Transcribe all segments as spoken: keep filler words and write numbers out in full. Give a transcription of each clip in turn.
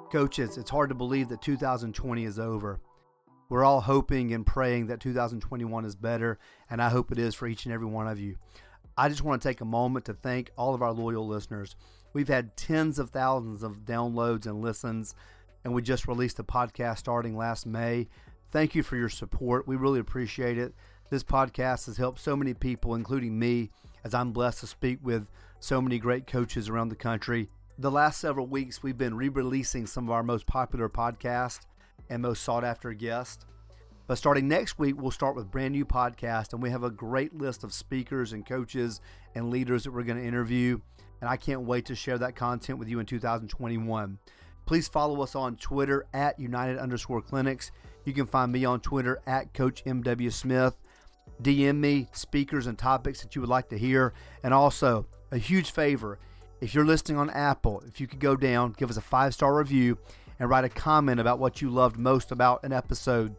Coaches, it's hard to believe that two thousand twenty is over. We're all hoping and praying that two thousand twenty-one is better, and I hope it is for each and every one of you. I just want to take a moment to thank all of our loyal listeners. We've had tens of thousands of downloads and listens, and we just released a podcast starting last May. Thank you for your support. We really appreciate it. This podcast has helped so many people, including me, as I'm blessed to speak with so many great coaches around the country. The last several weeks, we've been re-releasing some of our most popular podcasts and most sought-after guests. But starting next week, we'll start with brand new podcast, and we have a great list of speakers and coaches and leaders that we're going to interview, and I can't wait to share that content with you in two thousand twenty-one. Please follow us on Twitter at United underscore Clinics. You can find me on Twitter at Coach M W Smith. D M me speakers and topics that you would like to hear. And also, a huge favor, if you're listening on Apple, if you could go down, give us a five-star review, and write a comment about what you loved most about an episode.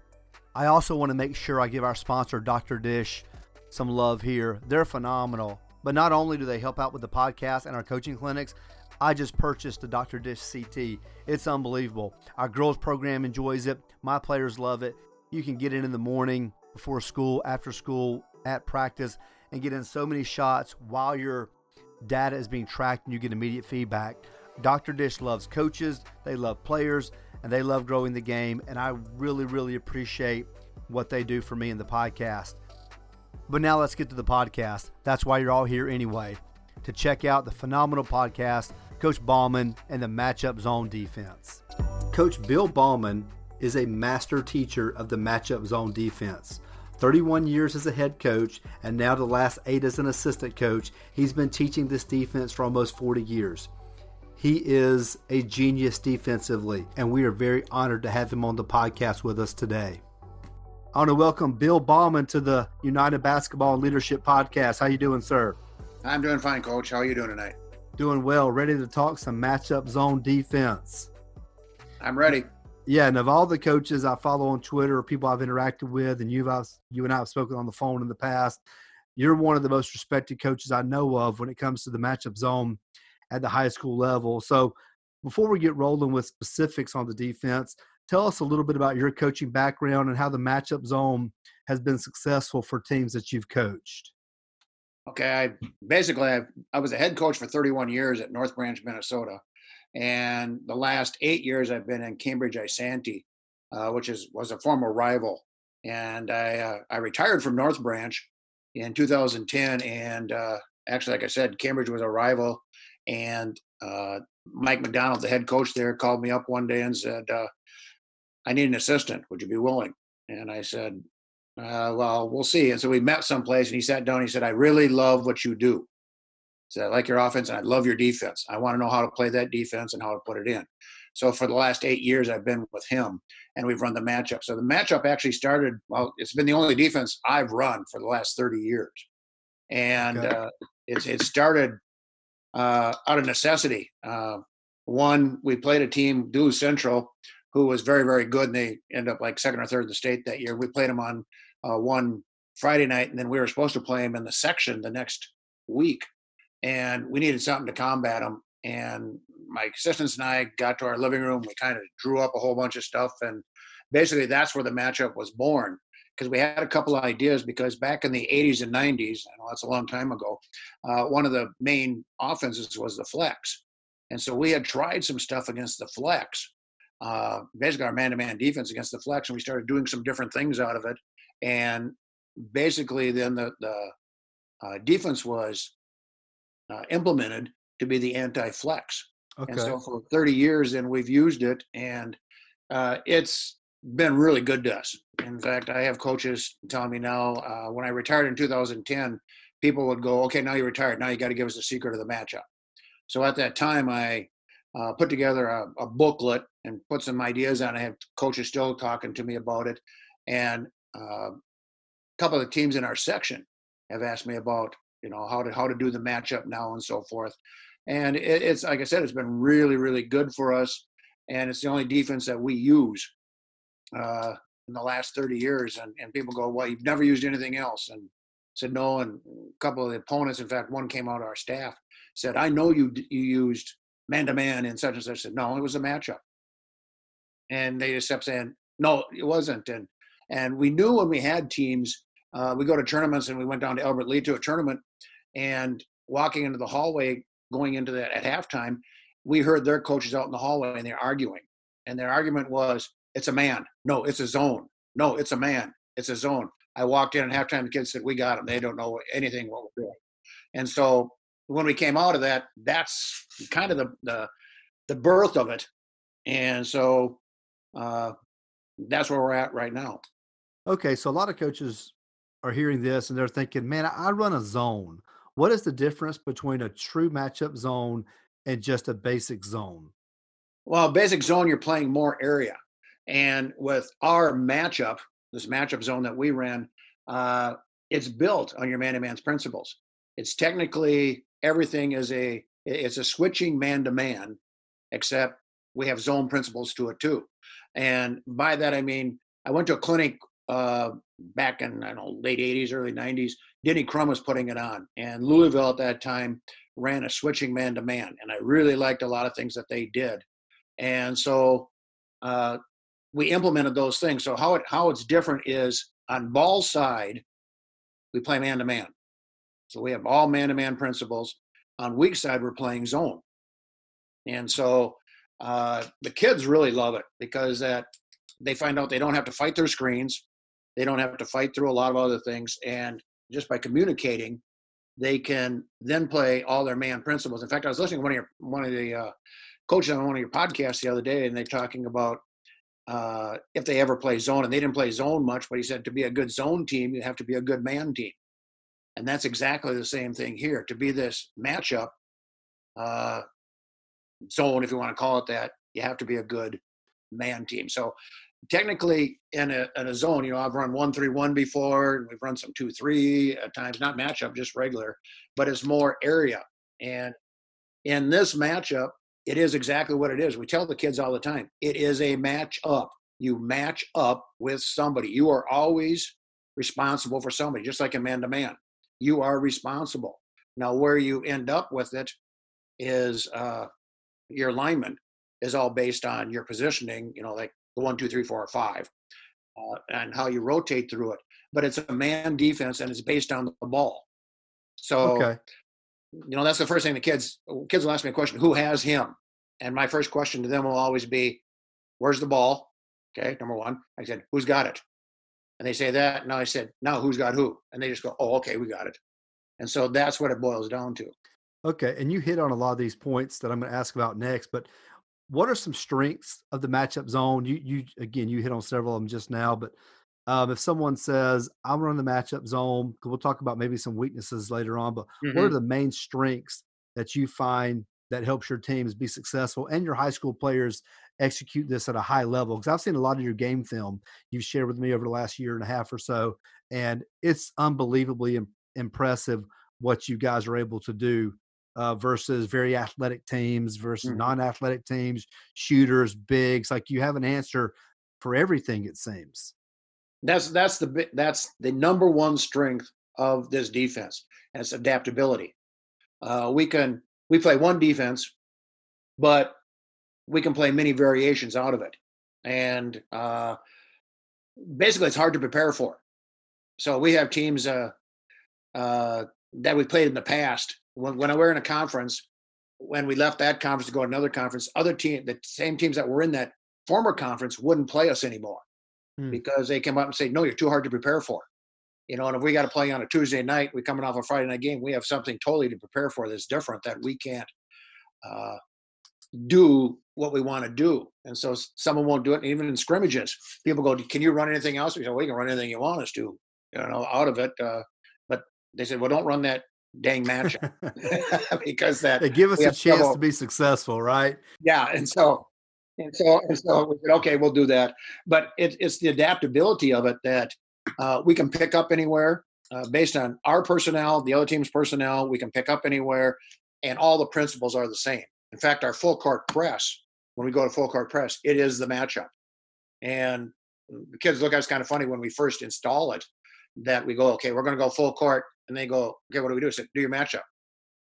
I also want to make sure I give our sponsor, Doctor Dish, some love here. They're phenomenal. But not only do they help out with the podcast and our coaching clinics, I just purchased the Doctor Dish C T. It's unbelievable. Our girls program enjoys it. My players love it. You can get it in the morning, before school, after school, at practice, and get in so many shots while your data is being tracked and you get immediate feedback. Doctor Dish loves coaches, they love players, and they love growing the game, and I really, really appreciate what they do for me in the podcast. But now let's get to the podcast. That's why you're all here anyway, to check out the phenomenal podcast, Coach Ballman and the Matchup Zone Defense. Coach Bill Ballman is a master teacher of the Matchup Zone Defense. thirty-one years as a head coach, and now the last eight as an assistant coach. He's been teaching this defense for almost forty years. He is a genius defensively, and we are very honored to have him on the podcast with us today. I want to welcome Bill Ballman to the United Basketball Leadership Podcast. How you doing, sir? I'm doing fine, Coach. How are you doing tonight? Doing well. Ready to talk some matchup zone defense. I'm ready. Yeah, and of all the coaches I follow on Twitter or people I've interacted with, and you've you and I have spoken on the phone in the past, you're one of the most respected coaches I know of when it comes to the matchup zone at the high school level. So before we get rolling with specifics on the defense, tell us a little bit about your coaching background and how the matchup zone has been successful for teams that you've coached. Okay, I basically I, I was a head coach for thirty-one years at North Branch, Minnesota. And the last eight years I've been in Cambridge Isanti, uh, which is was a former rival. And I uh, I retired from North Branch in two thousand ten. And uh, actually, like I said, Cambridge was a rival. And uh, Mike McDonald, the head coach there, called me up one day and said, uh, I need an assistant. Would you be willing? And I said, uh, well, we'll see. And so we met someplace, and he sat down and he said, I really love what you do. So I like your offense, and I love your defense. I want to know how to play that defense and how to put it in. So for the last eight years, I've been with him, and we've run the matchup. So the matchup actually started, well, it's been the only defense I've run for the last thirty years. And okay. uh, it's it started uh, out of necessity. Uh, one, we played a team, Duluth Central, who was very, very good, and they ended up like second or third in the state that year. We played them on uh, one Friday night, and then we were supposed to play them in the section the next week. And we needed something to combat them. And my assistants and I got to our living room. We kind of drew up a whole bunch of stuff. And basically that's where the matchup was born, because we had a couple of ideas, because back in the eighties and nineties, I know that's a long time ago, uh, one of the main offenses was the flex. And so we had tried some stuff against the flex, uh, basically our man-to-man defense against the flex. And we started doing some different things out of it. And basically then the, the uh, defense was Uh, implemented to be the anti-flex. Okay. And so for thirty years, then we've used it, and uh, it's been really good to us. In fact, I have coaches telling me now, uh, when I retired in two thousand ten, people would go, okay, now you're retired. Now you got to give us the secret of the matchup. So at that time, I uh, put together a, a booklet and put some ideas on it. I have coaches still talking to me about it. And uh, a couple of the teams in our section have asked me about, you know, how to how to do the matchup now and so forth. And it, it's, like I said, it's been really, really good for us. And it's the only defense that we use uh, in the last thirty years. And, and people go, well, you've never used anything else. And I said, no. And a couple of the opponents, in fact, one came out of our staff, said, I know you you used man to man in such and such. I said, no, it was a matchup. And they just kept saying, no, it wasn't. And and we knew when we had teams, uh, we go to tournaments, and we went down to Albert Lea to a tournament, and walking into the hallway, going into that at halftime, we heard their coaches out in the hallway, and they're arguing. And their argument was, it's a man. No, it's a zone. No, it's a man. It's a zone. I walked in at halftime, the kids said, we got them. They don't know anything what we're doing. And so when we came out of that, that's kind of the the, the birth of it. And so uh, that's where we're at right now. Okay, so a lot of coaches are hearing this and they're thinking, man, I run a zone. What is the difference between a true matchup zone and just a basic zone? Well, basic zone, you're playing more area. And with our matchup, this matchup zone that we ran, uh, it's built on your man-to-man's principles. It's technically everything is a it's a switching man-to-man, except we have zone principles to it too. And by that I mean I went to a clinic uh, back in I don't know late eighties, early nineties. Denny Crum was putting it on, and Louisville at that time ran a switching man-to-man, and I really liked a lot of things that they did. And so uh, we implemented those things. So how it how it's different is on ball side, we play man-to-man. So we have all man-to-man principles. On weak side, we're playing zone. And so uh, the kids really love it because that they find out they don't have to fight their screens. They don't have to fight through a lot of other things. And just by communicating, they can then play all their man principles. In fact, I was listening to one of your one of the uh, coaches on one of your podcasts the other day, and they're talking about uh, if they ever play zone, and they didn't play zone much, but he said to be a good zone team, you have to be a good man team. And that's exactly the same thing here. To be this matchup uh, zone, if you want to call it that, you have to be a good man team. So technically in a, in a zone, you know, I've run one, three, one before, and we've run some two, three at times, not matchup, just regular, but it's more area. And in this matchup, it is exactly what it is. We tell the kids all the time, it is a match up. You match up with somebody. You are always responsible for somebody, just like a man-to-man. You are responsible. Now, where you end up with it is uh, your alignment is all based on your positioning, you know, like the one, two, three, four, or five, uh, and how you rotate through it. But it's a man defense, and it's based on the ball. So, Okay. you know, that's the first thing the kids kids will ask me a question: who has him? And my first question to them will always be, "Where's the ball?" Okay, number one. I said, "Who's got it?" And they say that. Now I said, "Now who's got who?" And they just go, "Oh, okay, we got it." And so that's what it boils down to. Okay. And you hit on a lot of these points that I'm going to ask about next, but what are some strengths of the matchup zone? You, you, again, you hit on several of them just now, but um, if someone says, I'm running the matchup zone, 'cause we'll talk about maybe some weaknesses later on, but what are Mm-hmm. the main strengths that you find that helps your teams be successful and your high school players execute this at a high level? Because I've seen a lot of your game film you've shared with me over the last year and a half or so, and it's unbelievably im- impressive what you guys are able to do uh, versus very athletic teams versus Mm-hmm. non-athletic teams, shooters, bigs. Like you have an answer for everything, it seems. That's that's the bi- that's the number one strength of this defense, and it's adaptability. Uh, we can we play one defense, but we can play many variations out of it, and uh, basically, it's hard to prepare for. So we have teams uh, uh, that we played in the past. When when I were in a conference, when we left that conference to go to another conference, other team, the same teams that were in that former conference, wouldn't play us anymore Hmm. because they came up and said, "No, you're too hard to prepare for." You know, and if we got to play on a Tuesday night, we're coming off a Friday night game, we have something totally to prepare for that's different that we can't uh, do what we want to do. And so someone won't do it. And even in scrimmages, people go, "Can you run anything else?" We say, "We can run anything you want us to, you know, out of it." Uh, but they said, "Well, don't run that dang matchup because that They give us we a have chance to trouble." be successful, right? Yeah, and so and so and so we said, okay, we'll do that. But it, it's the adaptability of it that uh, we can pick up anywhere uh, based on our personnel, the other team's personnel. We can pick up anywhere, and all the principles are the same. In fact, our full court press, when we go to full court press, it is the matchup. And the kids look at us kind of funny when we first install it. That we go, okay, we're going to go full court, and they go, okay, what do we do? I said, do your matchup.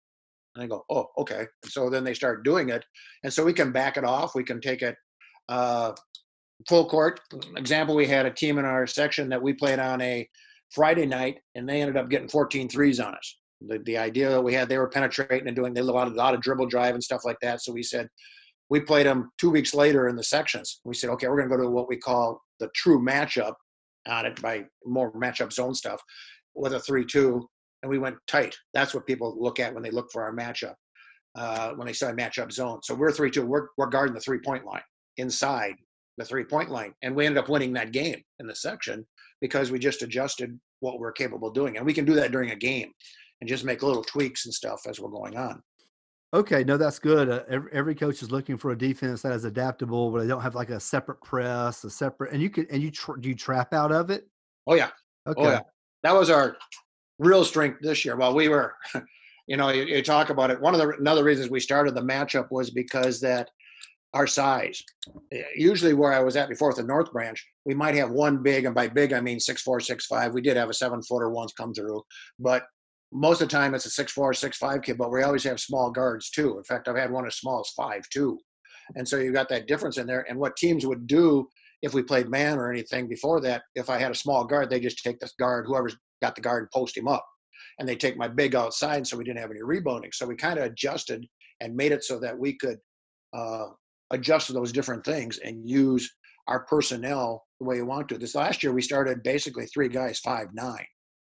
And I go, oh, okay. And so then they start doing it. And so we can back it off. We can take it uh, full court. Example, we had a team in our section that we played on a Friday night, and they ended up getting fourteen threes on us. The, the idea that we had, they were penetrating and doing they a lot of, a lot of dribble drive and stuff like that. So we said, we played them two weeks later in the sections. We said, okay, we're going to go to what we call the true matchup on it by more matchup zone stuff with a three two. And we went tight. That's what people look at when they look for our matchup, uh, when they say matchup zone. So we're three two. We're, we're guarding the three-point line inside the three-point line. And we ended up winning that game in the section because we just adjusted what we're capable of doing. And we can do that during a game and just make little tweaks and stuff as we're going on. Okay, no, that's good. Uh, every, every coach is looking for a defense that is adaptable, where they don't have like a separate press, a separate, and you can, and you, tra- do you trap out of it? Oh, yeah. Okay. Oh, yeah. That was our real strength this year. Well, we were, you know, you, you talk about it. One of the, another reasons we started the matchup was because that our size, usually where I was at before with the North Branch, we might have one big, and by big, I mean six four, six five. We did have a seven footer once come through, but most of the time it's a six four, six five kid, but we always have small guards too. In fact, I've had one as small as five two. And so you got that difference in there. And what teams would do if we played man or anything before that, if I had a small guard, they just take this guard, whoever's got the guard, and post him up. And they take my big outside, so we didn't have any rebounding. So we kind of adjusted and made it so that we could uh, adjust to those different things and use our personnel the way you want to. This last year, we started basically three guys, five nine.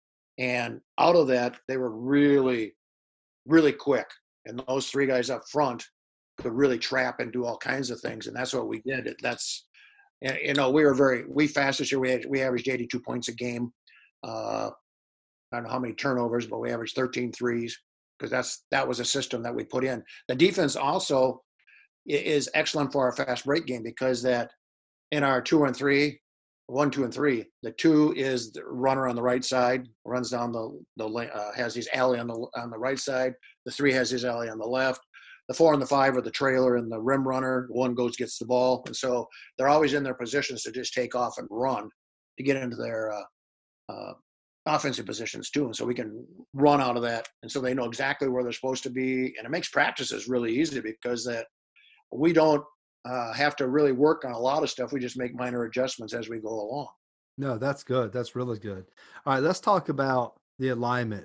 And out of that, they were really, really quick. And those three guys up front could really trap and do all kinds of things. And that's what we did. That's, you know, we were very, we fast this year, we, had, we averaged eighty-two points a game. Uh, I don't know how many turnovers, but we averaged thirteen threes because that's, that was a system that we put in. The defense also is excellent for our fast break game because that in our two and three, one, two, and three. The two is the runner on the right side, runs down the the uh, has his alley on the on the right side. The three has his alley on the left. The four and the five are the trailer and the rim runner. One goes gets the ball, and so they're always in their positions to just take off and run to get into their uh, uh, offensive positions too. And so we can run out of that, and so they know exactly where they're supposed to be, and it makes practices really easy because that we don't uh, have to really work on a lot of stuff. We just make minor adjustments as we go along. No, that's good. That's really good. All right, let's talk about the alignment.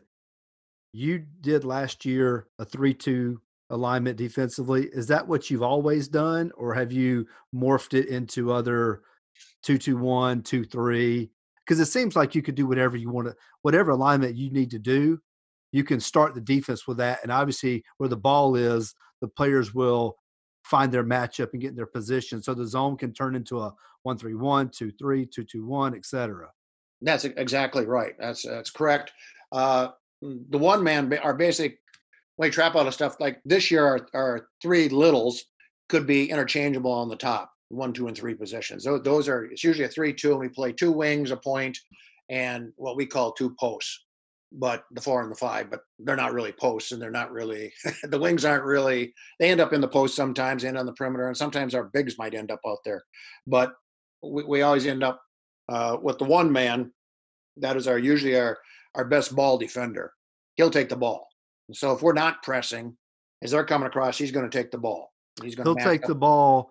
You did last year a three two alignment defensively. Is that what you've always done, or have you morphed it into other two two one, two three? Because it seems like you could do whatever you want to, whatever alignment you need to do, you can start the defense with that. And obviously, where the ball is, the players will find their matchup and get in their position. So the zone can turn into a one three one, two three, two two one, et cetera. That's exactly right. That's that's correct. Uh, the one man, our basic way trap out of stuff like this year, our, our three littles could be interchangeable on the top, one, two, and three positions. Those, those are, it's usually a three two, and we play two wings, a point, and what we call two posts. But the four and the five, but they're not really posts, and they're not really, the wings aren't really, they end up in the post sometimes, and on the perimeter, and sometimes our bigs might end up out there. But we, we always end up uh, with the one man. That is our usually our, our best ball defender. He'll take the ball. And so if we're not pressing, as they're coming across, he's going to take the ball. He's going He'll to take the ball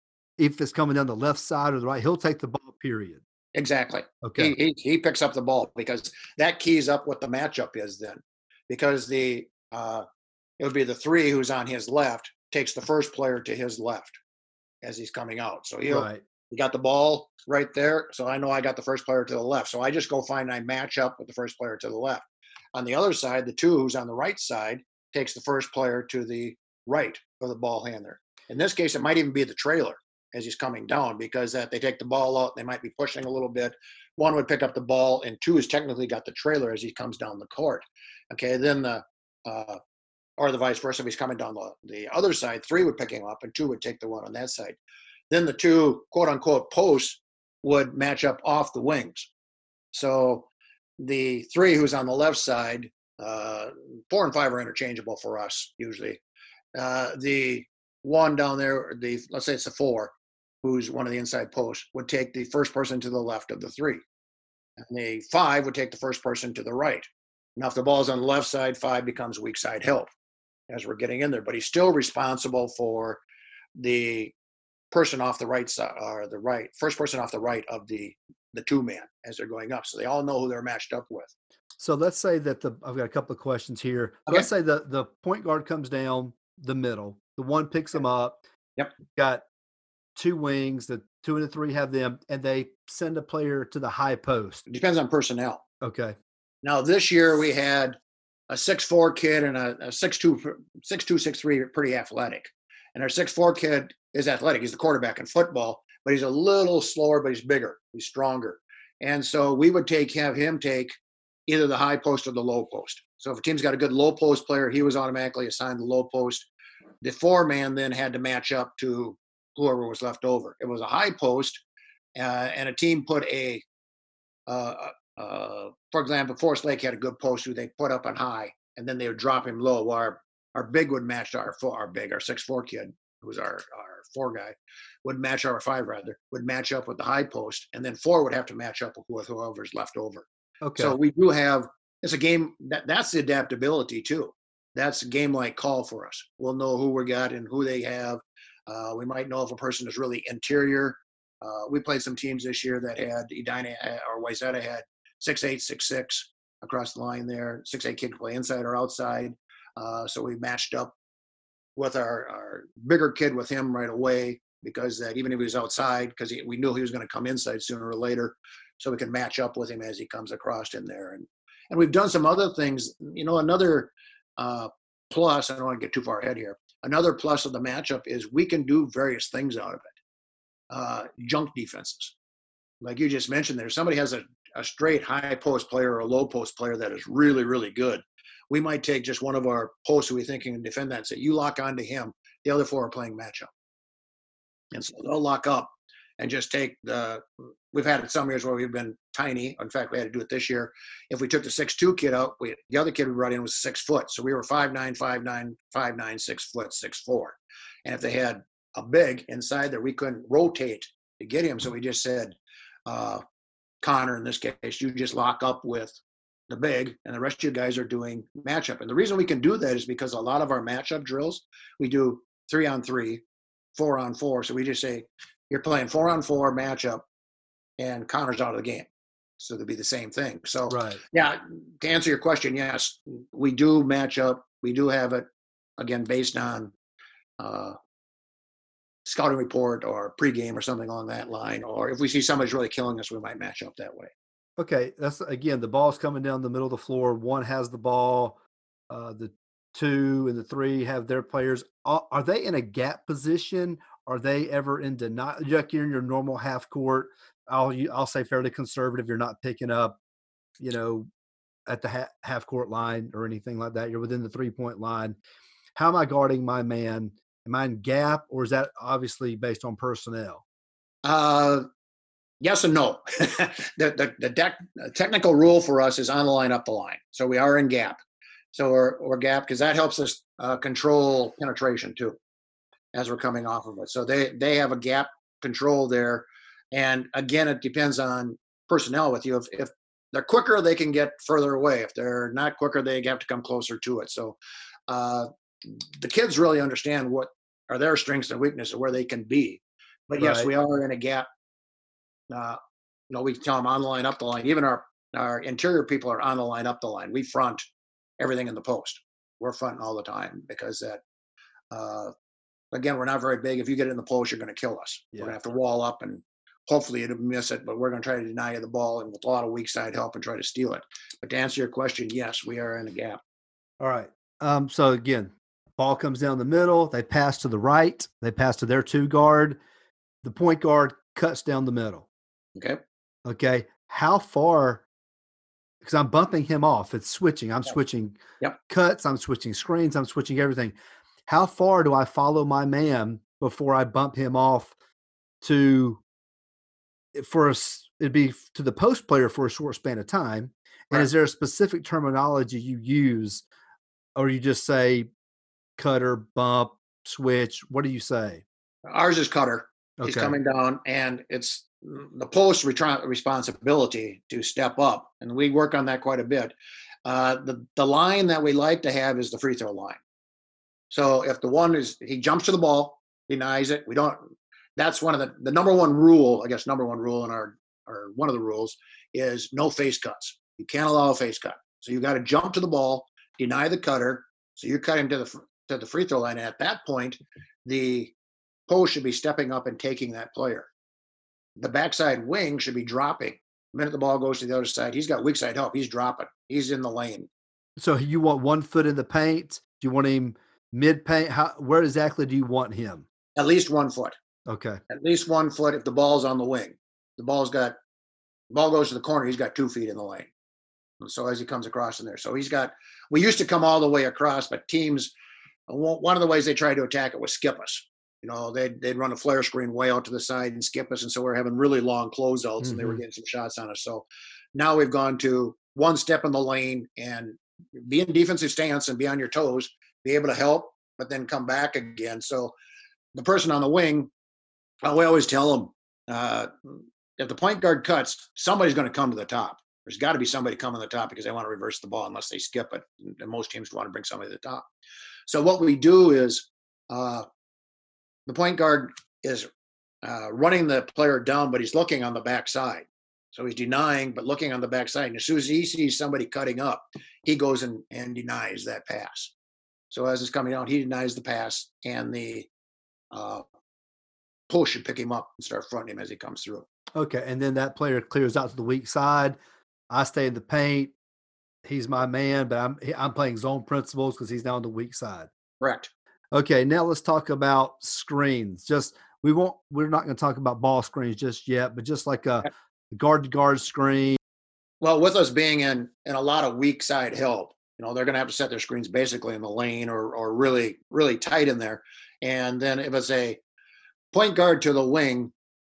if it's coming down the left side or the right. He'll take the ball, period. Exactly. Okay. He, he he picks up the ball because that keys up what the matchup is then. Because the uh, it would be the three who's on his left takes the first player to his left as he's coming out. So he'll Right. he got the ball right there. So I know I got the first player to the left. So I just go find I match up with the first player to the left. On the other side, the two who's on the right side takes the first player to the right of the ball handler. In this case, it might even be the trailer as he's coming down because that they take the ball out, they might be pushing a little bit. One would pick up the ball, and two has technically got the trailer as he comes down the court. Okay, then the uh, or the vice versa, if he's coming down the, the other side, three would pick him up, and two would take the one on that side. Then the two quote unquote posts would match up off the wings. So the three who's on the left side, uh, four and five are interchangeable for us usually. Uh, the one down there, the let's say it's a four, who's one of the inside posts, would take the first person to the left of the three. And the five would take the first person to the right. Now, if the ball's on the left side, five becomes weak side help. as we're getting in there, but he's still responsible for the person off the right side, or the right first person off the right of the the two man as they're going up. So they all know who they're matched up with. So let's say that the I've got a couple of questions here. So Okay. let's say the the point guard comes down the middle. The one picks them up. Yep. Got two wings. The two and the three have them, and they send a player to the high post. It depends on personnel. Okay. Now this year we had a six four kid and a, a six two, six two, six three, pretty athletic. And our six four kid is athletic. He's the quarterback in football, but he's a little slower, but he's bigger. He's stronger. And so we would take have him take either the high post or the low post. So if a team's got a good low post player, he was automatically assigned the low post. The four man then had to match up to whoever was left over. It was a high post, uh, and a team put a, uh, uh, for example, Forest Lake had a good post who they put up on high, and then they would drop him low. While our, our big would match our four, our big, our six four kid, who was our, our four guy, would match our five rather, would match up with the high post, and then four would have to match up with whoever's left over. Okay. So we do have, it's a game, that, that's the adaptability too. That's a game-like call for us. We'll know who we got and who they have. Uh, we might know if a person is really interior. Uh, we played some teams this year that had Edina or Wayzata had six eight, six six across the line there. six eight kid play inside or outside. Uh, so we matched up with our, our bigger kid with him right away, because that even if he was outside, because we knew he was going to come inside sooner or later, so we can match up with him as he comes across in there. And and we've done some other things. You know, another uh, plus, I don't want to get too far ahead here, another plus of the matchup is we can do various things out of it. Uh, junk defenses. Like you just mentioned there, somebody has a, a straight high post player or a low post player that is really, really good. We might take just one of our posts who we think can defend that and say, you lock onto him. The other four are playing matchup. And so they'll lock up and just take the, we've had it some years where we've been tiny. In fact, we had to do it this year. If we took the six two kid out, we, the other kid we brought in was six foot. So we were five nine, five nine, five nine, six foot, six four. And if they had a big inside there, we couldn't rotate to get him. So we just said, uh, Connor, in this case, you just lock up with the big, and the rest of you guys are doing matchup. And the reason we can do that is because a lot of our matchup drills, we do three on three, four on four. So we just say, you're playing four on four matchup, and Connor's out of the game. So it'll be the same thing. So, right. Yeah, to answer your question, yes, we do match up. We do have it, again, based on uh, scouting report or pregame or something along that line. Or if we see somebody's really killing us, we might match up that way. Okay, that's again, the ball's coming down the middle of the floor. One has the ball. Uh, the two and the three have their players. Are, are they in a gap position? Are they ever in denial? Like you're in your normal half court. I'll I'll say fairly conservative. You're not picking up, you know, at the ha- half court line or anything like that. You're within the three point line. How am I guarding my man? Am I in gap, or is that obviously based on personnel? Uh, yes and no. the the, the dec- technical rule for us is on the line, up the line. So we are in gap. So we're, we're gap because that helps us uh, control penetration too, as we're coming off of it. So they, they have a gap control there. And again, it depends on personnel with you. If, if they're quicker, they can get further away. If they're not quicker, they have to come closer to it. So uh, the kids really understand what are their strengths and weaknesses, where they can be. But yes, Right. we are in a gap. Uh, you know, we tell them on the line, up the line. Even our, our interior people are on the line, up the line. We front everything in the post. We're fronting all the time because that, uh, again, we're not very big. If you get in the post, you're going to kill us. Yeah. We're going to have to wall up and hopefully it'll miss it, but we're going to try to deny you the ball and with a lot of weak side help and try to steal it. But to answer your question, yes, we are in a gap. All right. Um, so again, ball comes down the middle. They pass to the right. They pass to their two guard. The point guard cuts down the middle. Okay. Okay. How far? Because I'm bumping him off. It's switching. I'm Yep. switching Yep. cuts. I'm switching screens. I'm switching everything. How far do I follow my man before I bump him off to for a, it'd be to the post player for a short span of time? And Right. is there a specific terminology you use, or you just say cutter, bump, switch? What do you say? Ours is cutter. He's Okay. coming down, and it's the post retri- responsibility to step up, and we work on that quite a bit. Uh, the the line that we like to have is the free throw line. So if the one is, he jumps to the ball, denies it, we don't, that's one of the, the number one rule, I guess, number one rule in our, or one of the rules is no face cuts. You can't allow a face cut. So you got to jump to the ball, deny the cutter. So you're cutting to the, to the free throw line. And at that point, the post should be stepping up and taking that player. The backside wing should be dropping. The minute the ball goes to the other side, he's got weak side help. He's dropping. He's in the lane. So you want one foot in the paint? Do you want him mid paint? How, where exactly do you want him? At least one foot. Okay. At least one foot if the ball's on the wing. The ball's got, the ball goes to the corner, he's got two feet in the lane. And so as he comes across in there. So he's got, we used to come all the way across, but teams, one of the ways they tried to attack it was skip us. You know, they'd, they'd run a flare screen way out to the side and skip us. And so we're having really long closeouts mm-hmm. and they were getting some shots on us. So now we've gone to one step in the lane and be in defensive stance and be on your toes, be able to help, but then come back again. So the person on the wing, uh, we always tell them, uh, if the point guard cuts, somebody's going to come to the top. There's got to be somebody coming to the top because they want to reverse the ball unless they skip it. And most teams want to bring somebody to the top. So what we do is uh, the point guard is uh, running the player down, but he's looking on the backside. So he's denying, but looking on the backside. And as soon as he sees somebody cutting up, he goes and, and denies that pass. So as it's coming out, he denies the pass, and the uh, post should pick him up and start fronting him as he comes through. Okay, and then that player clears out to the weak side. I stay in the paint. He's my man, but I'm I'm playing zone principles because he's now on the weak side. Correct. Okay, now let's talk about screens. Just we won't. We're not going to talk about ball screens just yet, but just like a guard to guard screen. Well, with us being in in a lot of weak side help, you know, they're going to have to set their screens basically in the lane or or really really tight in there. And then if it's a point guard to the wing,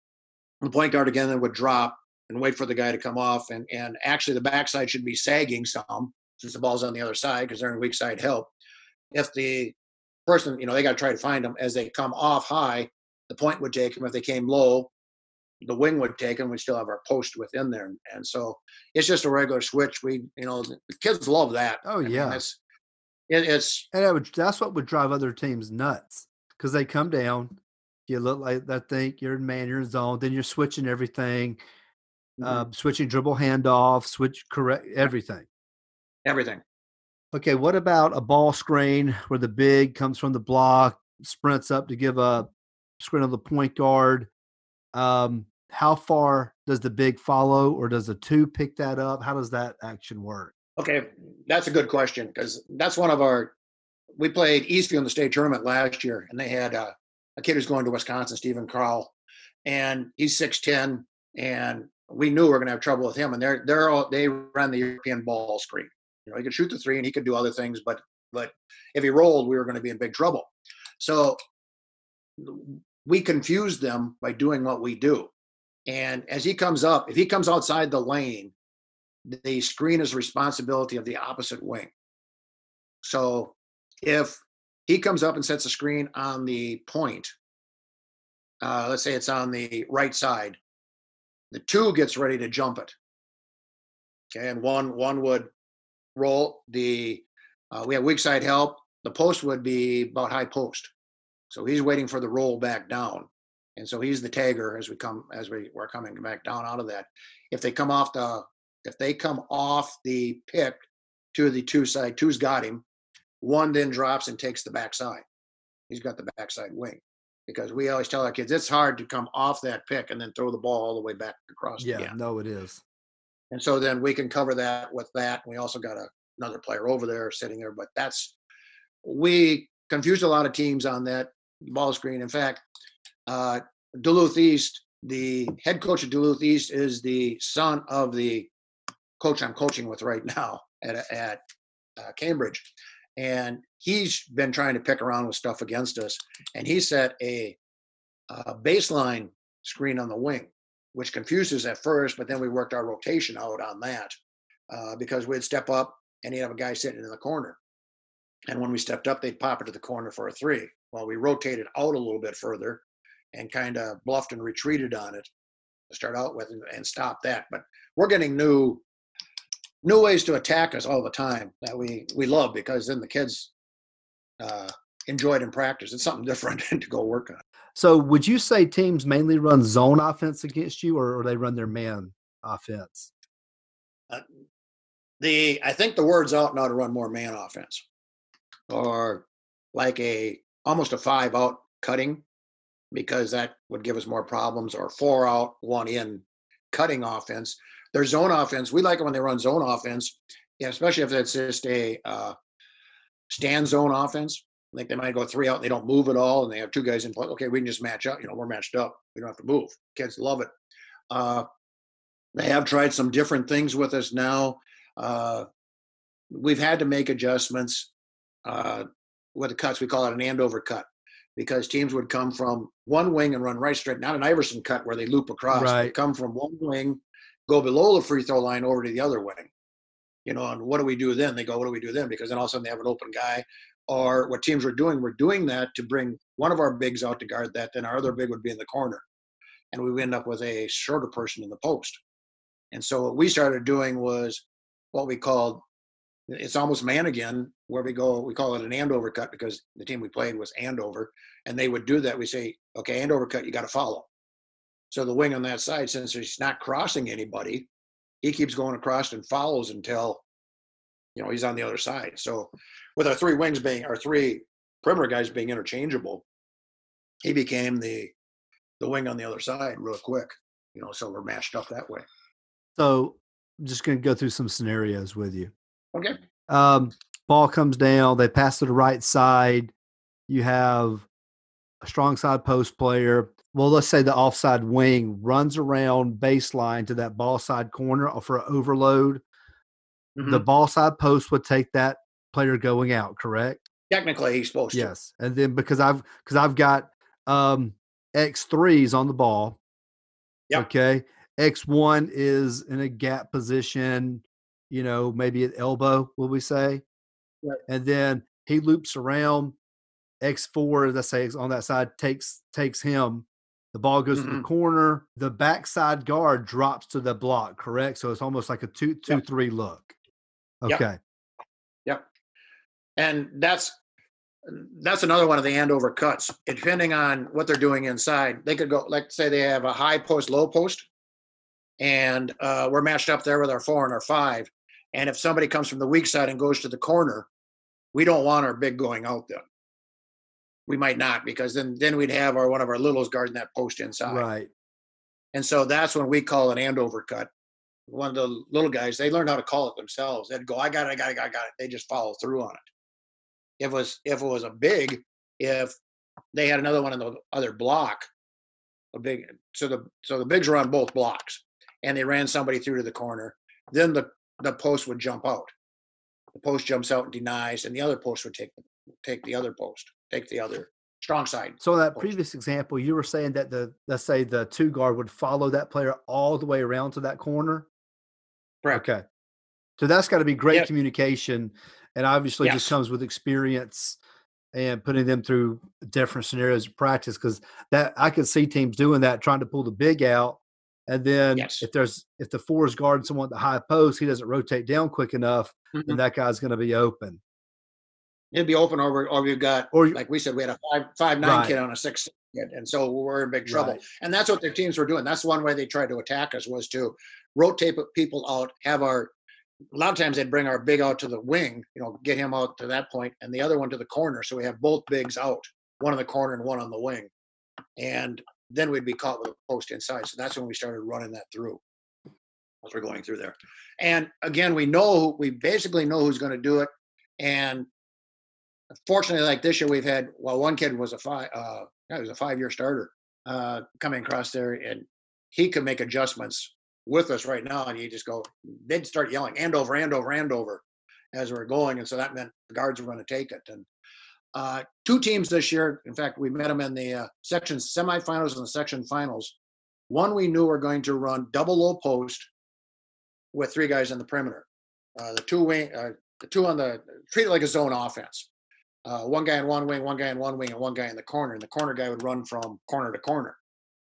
the point guard again then would drop and wait for the guy to come off. And and actually the backside should be sagging some since the ball's on the other side because they're in weak side help. If the person, you know, they got to try to find them as they come off high, the point would take them. If they came low, the wing would take them. We still have our post within there. And so it's just a regular switch. We, you know, the kids love that. Oh, yeah. I mean, it's, it, it's, and that would, that's what would drive other teams nuts because they come down. You look like they think you're in man, you're in zone. Then you're switching everything, mm-hmm. uh, switching dribble handoff, switch correct, everything. Everything. Okay, what about a ball screen where the big comes from the block, sprints up to give a screen on the point guard? Um, how far does the big follow, or does the two pick that up? How does that action work? Okay, that's a good question because that's one of our – we played Eastview in the state tournament last year, and they had a, a kid who's going to Wisconsin, Stephen Carl, and he's six ten, and we knew we were going to have trouble with him, and they're, they're all, they ran the European ball screen. You know, he could shoot the three and he could do other things, but but if he rolled, we were going to be in big trouble. So we confused them by doing what we do. And as he comes up, if he comes outside the lane, the screen is the responsibility of the opposite wing. So if he comes up and sets a screen on the point, uh, let's say it's on the right side, the two gets ready to jump it. Okay, and one one would roll the uh, we have weak side help. The post would be about high post, so he's waiting for the roll back down, and so he's the tagger as we come as we we're coming back down out of that. If they come off the if they come off the pick to the two side, two's got him. One then drops and takes the backside. He's got the backside wing because we always tell our kids it's hard to come off that pick and then throw the ball all the way back across. Yeah, again. no, it is. And so then we can cover that with that. We also got a, another player over there sitting there, but that's, we confused a lot of teams on that ball screen. In fact, uh, Duluth East, the head coach of Duluth East is the son of the coach I'm coaching with right now at, at uh, Cambridge. And he's been trying to pick around with stuff against us. And he set a, a baseline screen on the wing, which confused us at first, but then we worked our rotation out on that uh, because we'd step up and he'd have a guy sitting in the corner. And when we stepped up, they'd pop it to the corner for a three. Well, we rotated out a little bit further and kind of bluffed and retreated on it to start out with and, and stop that. But we're getting new new ways to attack us all the time that we, we love because then the kids, uh, enjoy it in practice. It's something different to go work on. So would you say teams mainly run zone offense against you, or, or they run their man offense? Uh, the I think the word's out now to run more man offense, or like a almost a five out cutting, because that would give us more problems, or four out, one in cutting offense. Their zone offense, we like it when they run zone offense, yeah, especially if it's just a uh, stand zone offense. Like they might go three out and they don't move at all, and they have two guys in play. Okay, we can just match up. You know, we're matched up. We don't have to move. Kids love it. Uh, they have tried some different things with us now. Uh, we've had to make adjustments uh, with the cuts. We call it an Andover cut, because teams would come from one wing and run right straight, not an Iverson cut where they loop across. Right. They come from one wing, go below the free throw line over to the other wing. You know, and what do we do then? They go, what do we do then? Because then all of a sudden they have an open guy. Or what teams were doing, we're doing that to bring one of our bigs out to guard that, then our other big would be in the corner. And we would end up with a shorter person in the post. And so what we started doing was what we called, it's almost man again, where we go, we call it an Andover cut, because the team we played was Andover. And they would do that. We say, okay, Andover cut, you got to follow. So the wing on that side, since he's not crossing anybody, he keeps going across and follows until, you know, he's on the other side. So with our three wings being, our three perimeter guys being interchangeable, he became the the wing on the other side real quick, you know, so we're matched up that way. So I'm just going to go through some scenarios with you. Okay. Um, ball comes down, they pass to the right side. You have a strong side post player. Well, let's say the offside wing runs around baseline to that ball side corner for an overload. Mm-hmm. The ball side post would take that player going out, correct? Technically, he's supposed to. Yes. And then because I've because I've got um, X threes on the ball. Yep. Okay. X one is in a gap position, you know, maybe at elbow, will we say? Right. And then he loops around. X four, let's say, on that side, takes takes him. The ball goes mm-hmm. to the corner. The backside guard drops to the block, correct? So it's almost like a two, two, yep. three look. Okay. Yep. yep. And that's that's another one of the Andover cuts. Depending on what they're doing inside, they could go, like, say they have a high post, low post, and uh, we're matched up there with our four and our five. And if somebody comes from the weak side and goes to the corner, we don't want our big going out there. We might not, because then then we'd have our one of our littles guarding that post inside. Right. And so that's when we call an Andover cut. One of the little guys, they learned how to call it themselves. They'd go, I got it, I got it, I got it. They just follow through on it. If it was if it was a big, if they had another one in the other block, a big, so the so the bigs were on both blocks, and they ran somebody through to the corner, then the the post would jump out. The post jumps out and denies, and the other post would take take the other post. Take the other strong side. So in that post. Previous example, you were saying that the, let's say the two guard would follow that player all the way around to that corner? Correct. Okay. So that's got to be great yes. communication, and obviously yes. just comes with experience and putting them through different scenarios of practice, because that I could see teams doing that, trying to pull the big out. And then yes. if there's if the four is guarding someone at the high post, he doesn't rotate down quick enough, mm-hmm. then that guy's going to be open. It'd be open, or, or we've got, or, like we said, we had a five, five, nine right. kid on a six kid. And so we're in big trouble. Right. And that's what their teams were doing. That's one way they tried to attack us, was to rotate people out, have our, a lot of times they'd bring our big out to the wing, you know, get him out to that point, and the other one to the corner. So we have both bigs out, one in the corner and one on the wing. And then we'd be caught with a post inside. So that's when we started running that through as we're going through there. And again, we know, we basically know who's going to do it. And fortunately, like this year, we've had, well, one kid was a five, uh, yeah, he was a five-year starter uh, coming across there, and he could make adjustments with us right now. And you just go, they'd start yelling, Andover, Andover, Andover as we're going. And so that meant the guards were going to take it. And uh, two teams this year, in fact, we met them in the uh, section semifinals and the section finals. One we knew were going to run double low post with three guys in the perimeter. Uh, the two wing, uh, the two on the, treat it like a zone offense. Uh, one guy in one wing, one guy in one wing, and one guy in the corner. And the corner guy would run from corner to corner.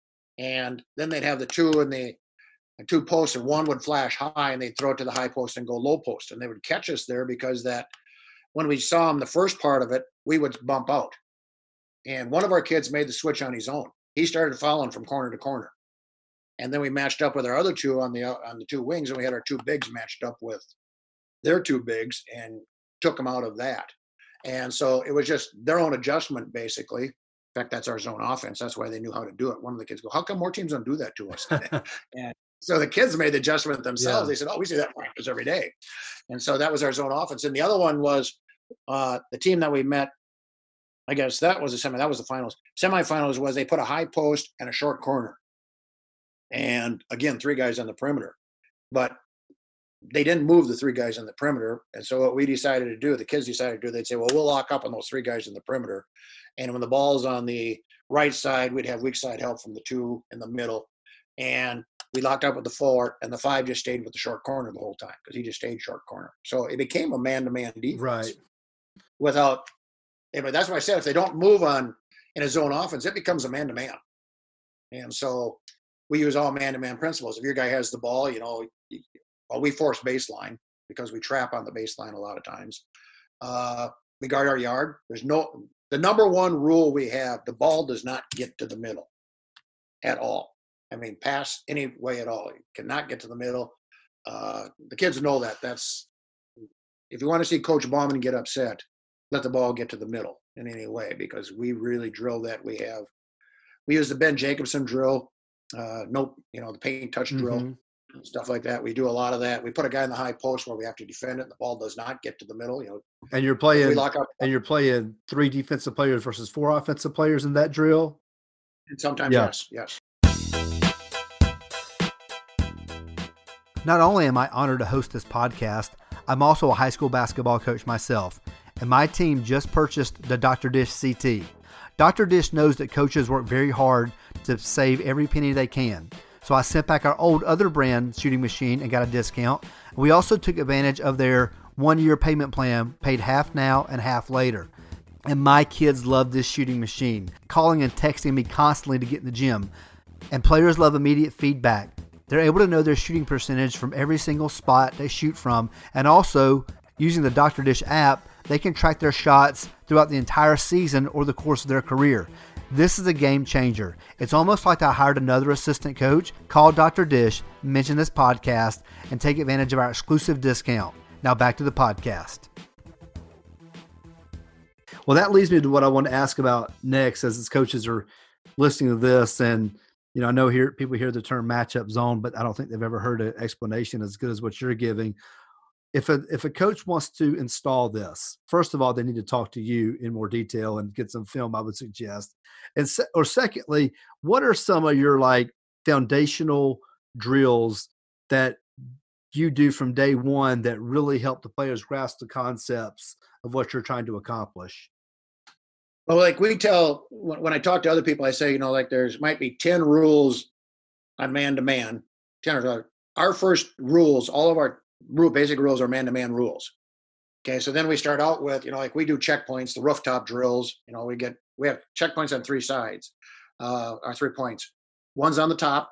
And then they'd have the two in the, the two posts, and one would flash high, and they'd throw it to the high post and go low post. And they would catch us there because that when we saw him the first part of it, we would bump out. And one of our kids made the switch on his own. He started following from corner to corner. And then we matched up with our other two on the on the two wings, and we had our two bigs matched up with their two bigs and took them out of that. And so it was just their own adjustment, basically. In fact, that's our zone offense. That's why they knew how to do it. One of the kids go, "How come more teams don't do that to us?" And so the kids made the adjustment themselves. Yeah. They said, "Oh, we see that practice every day." And so that was our zone offense. And the other one was uh, the team that we met. I guess that was the semi. That was the finals. Semifinals was they put a high post and a short corner, and again, three guys on the perimeter. But they didn't move the three guys on the perimeter. And so what we decided to do, the kids decided to do, they'd say, well, we'll lock up on those three guys in the perimeter. And when the ball's on the right side, we'd have weak side help from the two in the middle. And we locked up with the four, and the five just stayed with the short corner the whole time because he just stayed short corner. So it became a man-to-man defense. Right. Without, but that's why I said if they don't move on in a zone offense, it becomes a man-to-man. And so we use all man-to-man principles. If your guy has the ball, you know, well, we force baseline because we trap on the baseline a lot of times. Uh, we guard our yard. There's no, the number one rule we have, the ball does not get to the middle at all. I mean, pass any way at all. You cannot get to the middle. Uh, the kids know that. That's, if you want to see Coach Bauman get upset, let the ball get to the middle in any way, because we really drill that. We have, we use the Ben Jacobson drill, uh, no, you know, the paint touch drill. Mm-hmm. Stuff like that. We do a lot of that. We put a guy in the high post where we have to defend it. And the ball does not get to the middle. You know, and you're playing. We lock up, and you're playing three defensive players versus four offensive players in that drill. And sometimes, yeah. yes, yes. Not only am I honored to host this podcast, I'm also a high school basketball coach myself, and my team just purchased the Doctor Dish C T. Doctor Dish knows that coaches work very hard to save every penny they can. So I sent back our old other brand shooting machine and got a discount. We also took advantage of their one-year payment plan, paid half now and half later. And my kids love this shooting machine, calling and texting me constantly to get in the gym. And players love immediate feedback. They're able to know their shooting percentage from every single spot they shoot from. And also, using the Doctor Dish app, they can track their shots throughout the entire season or the course of their career. This is a game changer. It's almost like I hired another assistant coach, called Doctor Dish, mention this podcast, and take advantage of our exclusive discount. Now back to the podcast. Well, that leads me to what I want to ask about next, as its coaches are listening to this. And, you know, I know here people hear the term matchup zone, but I don't think they've ever heard an explanation as good as what you're giving. If a if a coach wants to install this, first of all, they need to talk to you in more detail and get some film, I would suggest. And se- or secondly, what are some of your like foundational drills that you do from day one that really help the players grasp the concepts of what you're trying to accomplish? Well, like we tell, when, when I talk to other people, I say, you know, like there's might be ten rules on man-to-man. ten or our first rules, all of our rule, basic rules are man-to-man rules. Okay, so then we start out with, you know, like we do checkpoints, the rooftop drills. You know, we get we have checkpoints on three sides, uh, our three points. One's on the top,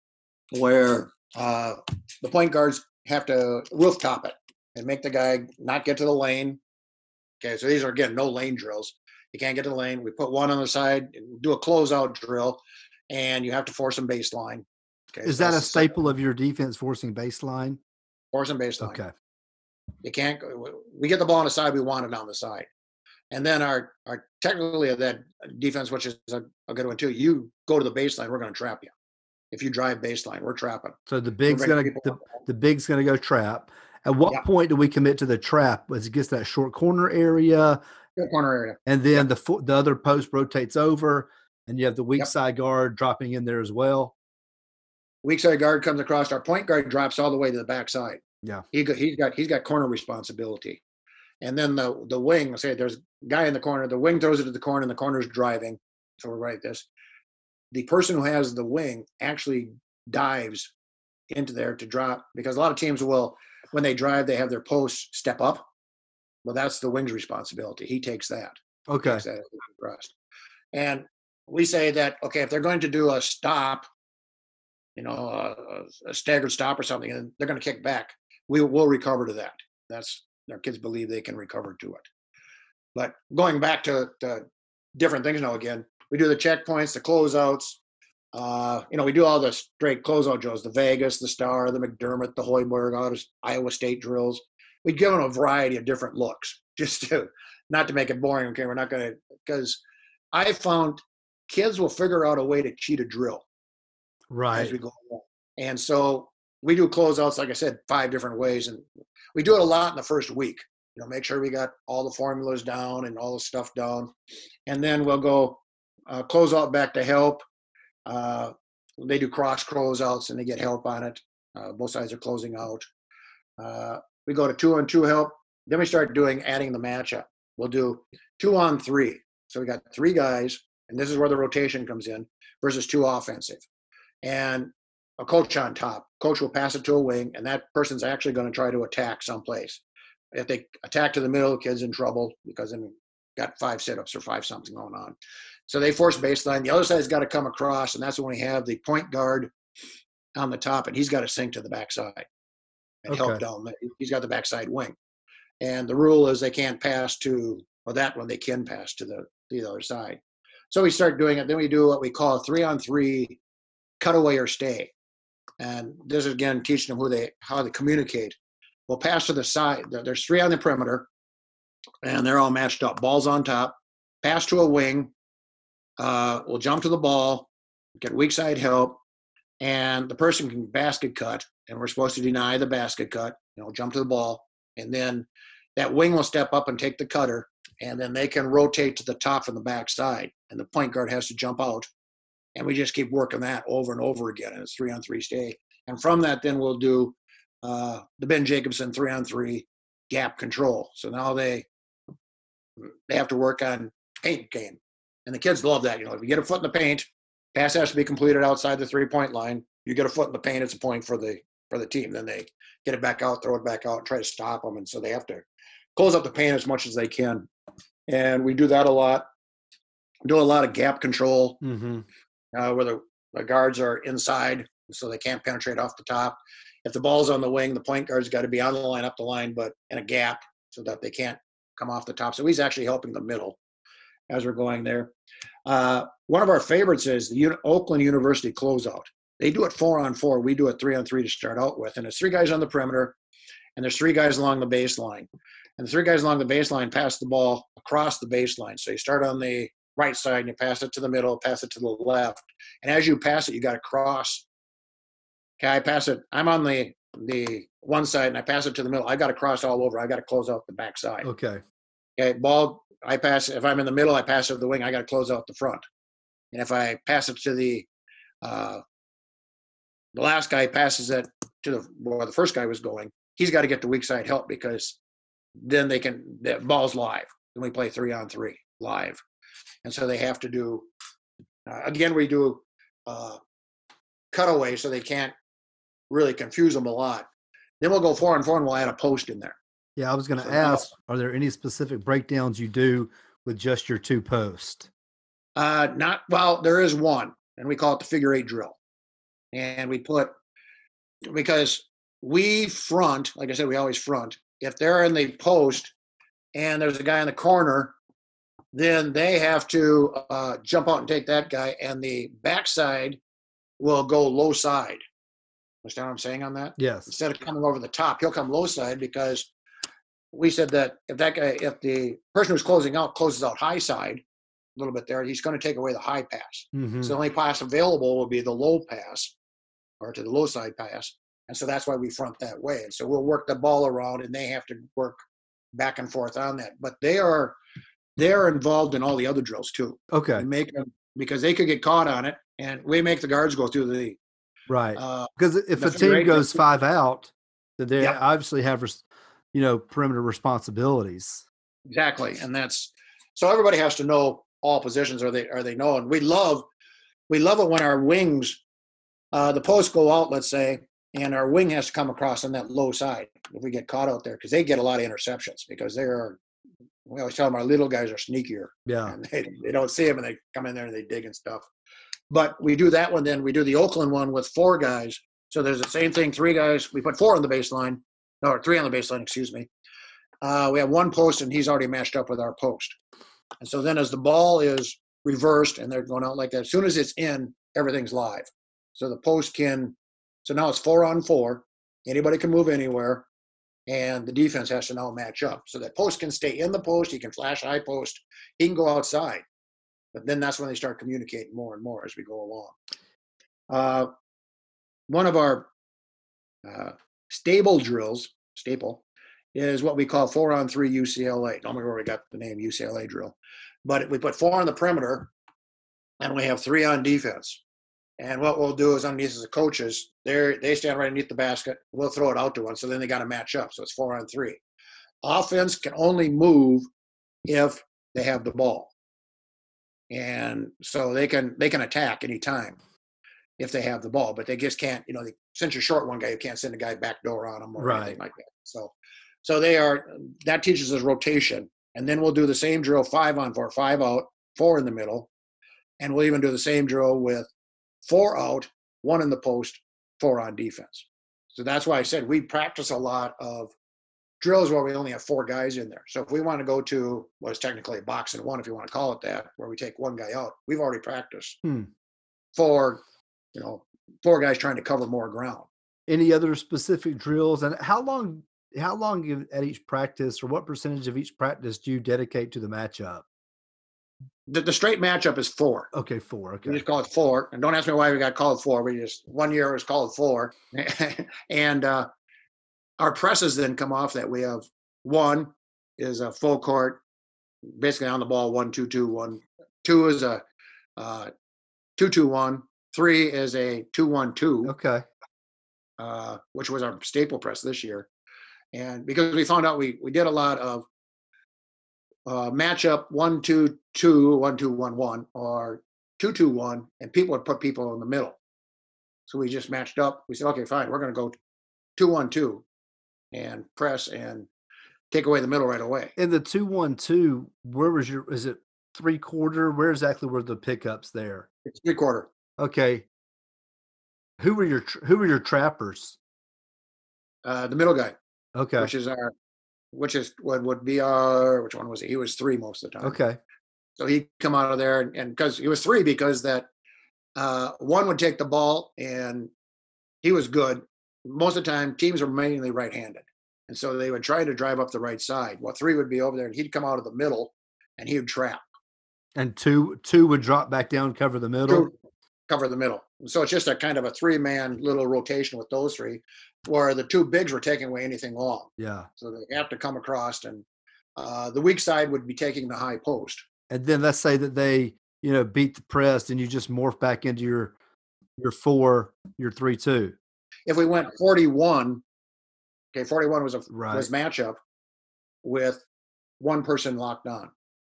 where uh, the point guards have to rooftop it and make the guy not get to the lane. Okay, so these are again no lane drills. You can't get to the lane. We put one on the side, do a closeout drill, and you have to force them baseline. Okay, is so that a staple of your defense, forcing baseline? Forcing baseline. Okay. You can't. We get the ball on the side. We want it on the side, and then our our technically that defense, which is a, a good one too. You go to the baseline, we're going to trap you. If you drive baseline, we're trapping. So the big's going to the, the big's going to go trap. At what yeah. point do we commit to the trap? As it gets to that short corner area, short corner area, and then yep. the the other post rotates over, and you have the weak yep. side guard dropping in there as well. Weak side guard comes across. Our point guard drops all the way to the back side. Yeah, he got, he's got he's got corner responsibility, and then the the wing. Let's say there's a guy in the corner. The wing throws it to the corner, and the corner's driving. So we're right this. The person who has the wing actually dives into there to drop, because a lot of teams will, when they drive, they have their posts step up. Well, that's the wing's responsibility. He takes that. Okay. Takes that and we say that, okay, if they're going to do a stop, you know, a, a staggered stop or something, and they're going to kick back, we will recover to that. That's, our kids believe they can recover to it. But going back to, to different things now again, we do the checkpoints, the closeouts. Uh, you know, we do all the straight closeout drills, the Vegas, the Star, the McDermott, the Hoiberg, all those Iowa State drills. We give them a variety of different looks, just to not to make it boring. Okay, we're not going to, because I found kids will figure out a way to cheat a drill right as we go along. And so we do closeouts, like I said, five different ways, and we do it a lot in the first week. You know, make sure we got all the formulas down and all the stuff down, and then we'll go uh, close out back to help. Uh, they do cross closeouts and they get help on it. Uh, both sides are closing out. Uh, we go to two on two help. Then we start doing adding the matchup. We'll do two on three. So we got three guys, and this is where the rotation comes in, versus two offensive. And a coach on top. Coach will pass it to a wing, and that person's actually going to try to attack someplace. If they attack to the middle, the kid's in trouble because then got five sit-ups or five something going on. So they force baseline. The other side's got to come across, and that's when we have the point guard on the top, and he's got to sink to the backside and Okay. help down. He's got the backside wing. And the rule is they can't pass to, or that one they can pass to the, the other side. So we start doing it. Then we do what we call a three-on-three cutaway or stay. And this is, again, teaching them who they how they communicate. We'll pass to the side. There's three on the perimeter, and they're all matched up. Ball's on top. Pass to a wing. Uh, we'll jump to the ball, get weak side help, and the person can basket cut, and we're supposed to deny the basket cut, you know, jump to the ball, and then that wing will step up and take the cutter, and then they can rotate to the top and the back side, and the point guard has to jump out, and we just keep working that over and over again, and it's three on three stay. And from that, then we'll do uh, the Ben Jacobson three on three gap control. So now they they have to work on paint game. And the kids love that. You know, if you get a foot in the paint, pass has to be completed outside the three-point line. You get a foot in the paint, it's a point for the for the team. Then they get it back out, throw it back out, and try to stop them. And so they have to close up the paint as much as they can. And we do that a lot. Do a lot of gap control, mm-hmm. uh, where the, the guards are inside, so they can't penetrate off the top. If the ball's on the wing, the point guard's got to be on the line, up the line, but in a gap so that they can't come off the top. So he's actually helping the middle as we're going there. Uh, one of our favorites is the U- Oakland University closeout. They do it four on four. We do it three on three to start out with. And there's three guys on the perimeter, and there's three guys along the baseline. And the three guys along the baseline pass the ball across the baseline. So you start on the right side, and you pass it to the middle, pass it to the left. And as you pass it, you got to cross. Okay, I pass it. I'm on the the one side, and I pass it to the middle. I got to cross all over. I got to close out the back side. Okay. Okay, ball, I pass, if I'm in the middle, I pass it to the wing, I got to close out the front. And if I pass it to the, uh, the last guy passes it to the, where the first guy was going, he's got to get the weak side help, because then they can, the ball's live. Then we play three on three live. And so they have to do, uh, again, we do uh, cutaway so they can't really confuse them a lot. Then we'll go four on four and we'll add a post in there. Yeah, I was going to So ask, are there any specific breakdowns you do with just your two posts? Uh, not, well, there is one, and we call it the figure eight drill. And we put, because we front, like I said, we always front. If they're in the post and there's a guy in the corner, then they have to uh, jump out and take that guy, and the backside will go low side. Understand what I'm saying on that? Yes. Instead of coming over the top, he'll come low side, because we said that if that guy, if the person who's closing out closes out high side a little bit there, he's going to take away the high pass. Mm-hmm. So the only pass available will be the low pass, or to the low side pass. And so that's why we front that way. And so we'll work the ball around, and they have to work back and forth on that. But they are they are involved in all the other drills too. Okay. We make them, because they could get caught on it, and we make the guards go through the right. Uh, because if a team goes five out, then they yeah. obviously have, you know, perimeter responsibilities. Exactly. And that's, so everybody has to know all positions, or they, are they know. And we love, we love it when our wings, uh, the posts go out, let's say, and our wing has to come across on that low side if we get caught out there, because they get a lot of interceptions, because they are, we always tell them our little guys are sneakier. Yeah. And they, they don't see them, and they come in there and they dig and stuff. But we do that one, then we do the Oakland one with four guys. So there's the same thing, three guys. We put four on the baseline, or three on the baseline, excuse me. uh, we have one post and he's already matched up with our post. And so then as the ball is reversed and they're going out like that, as soon as it's in, everything's live. So the post can, so now it's four on four. Anybody can move anywhere. And the defense has to now match up. So that post can stay in the post. He can flash high post. He can go outside. But then that's when they start communicating more and more as we go along. Uh, one of our uh, stable drills, staple, is what we call four on three U C L A. Don't remember where we got the name U C L A drill. But we put four on the perimeter, and we have three on defense. And what we'll do is underneath as the coaches, they they stand right underneath the basket. We'll throw it out to one, so then they got to match up. So it's four on three. Offense can only move if they have the ball, and so they can they can attack anytime if they have the ball. But they just can't, you know, they, since you're short one guy, you can't send a guy back door on them or Right. anything like that. So so they are that teaches us rotation, and then we'll do the same drill five on four, five out, four in the middle, and we'll even do the same drill with four out, one in the post, four on defense. So that's why I said we practice a lot of drills where we only have four guys in there. So if we want to go to what is technically a box and one, if you want to call it that, where we take one guy out, we've already practiced Hmm. for, you know, four guys trying to cover more ground. Any other specific drills, and how long, how long at each practice, or what percentage of each practice do you dedicate to the matchup? The, the straight matchup is four. Okay, four. Okay. We just call it four. And don't ask me why we got called four. We just, one year it was called four. and uh, our presses then come off that. We have one is a full court, basically on the ball, one, two, two, one. Two is a uh, two, two, one. Three is a two, one, two. Okay. Uh, which was our staple press this year. And because we found out we, we did a lot of uh, matchup one, two, two, one, two, one, one, or two, two, one, and people would put people in the middle. So we just matched up. We said, okay, fine, we're going to go two, one, two, and press and take away the middle right away. In the two, one, two, where was your? Is it three quarter? Where exactly were the pickups there? It's three quarter. Okay. Who were your Who were your trappers? Uh, the middle guy. Okay. Which is our, which is what would be our, which one was he? He was three most of the time. Okay. So he'd come out of there, and because he was three, because that uh, one would take the ball, and he was good. Most of the time, teams were mainly right-handed, and so they would try to drive up the right side. Well, three would be over there, and he'd come out of the middle, and he would trap. And two two would drop back down, cover the middle. Two, cover the middle. So it's just a kind of a three-man little rotation with those three, where the two bigs were taking away anything long. Yeah. So they have to come across, and uh, the weak side would be taking the high post. And then let's say that they, you know, beat the press, and you just morph back into your your four, your three, two. If we went forty-one, okay, forty-one was a Right. was matchup with one person locked on.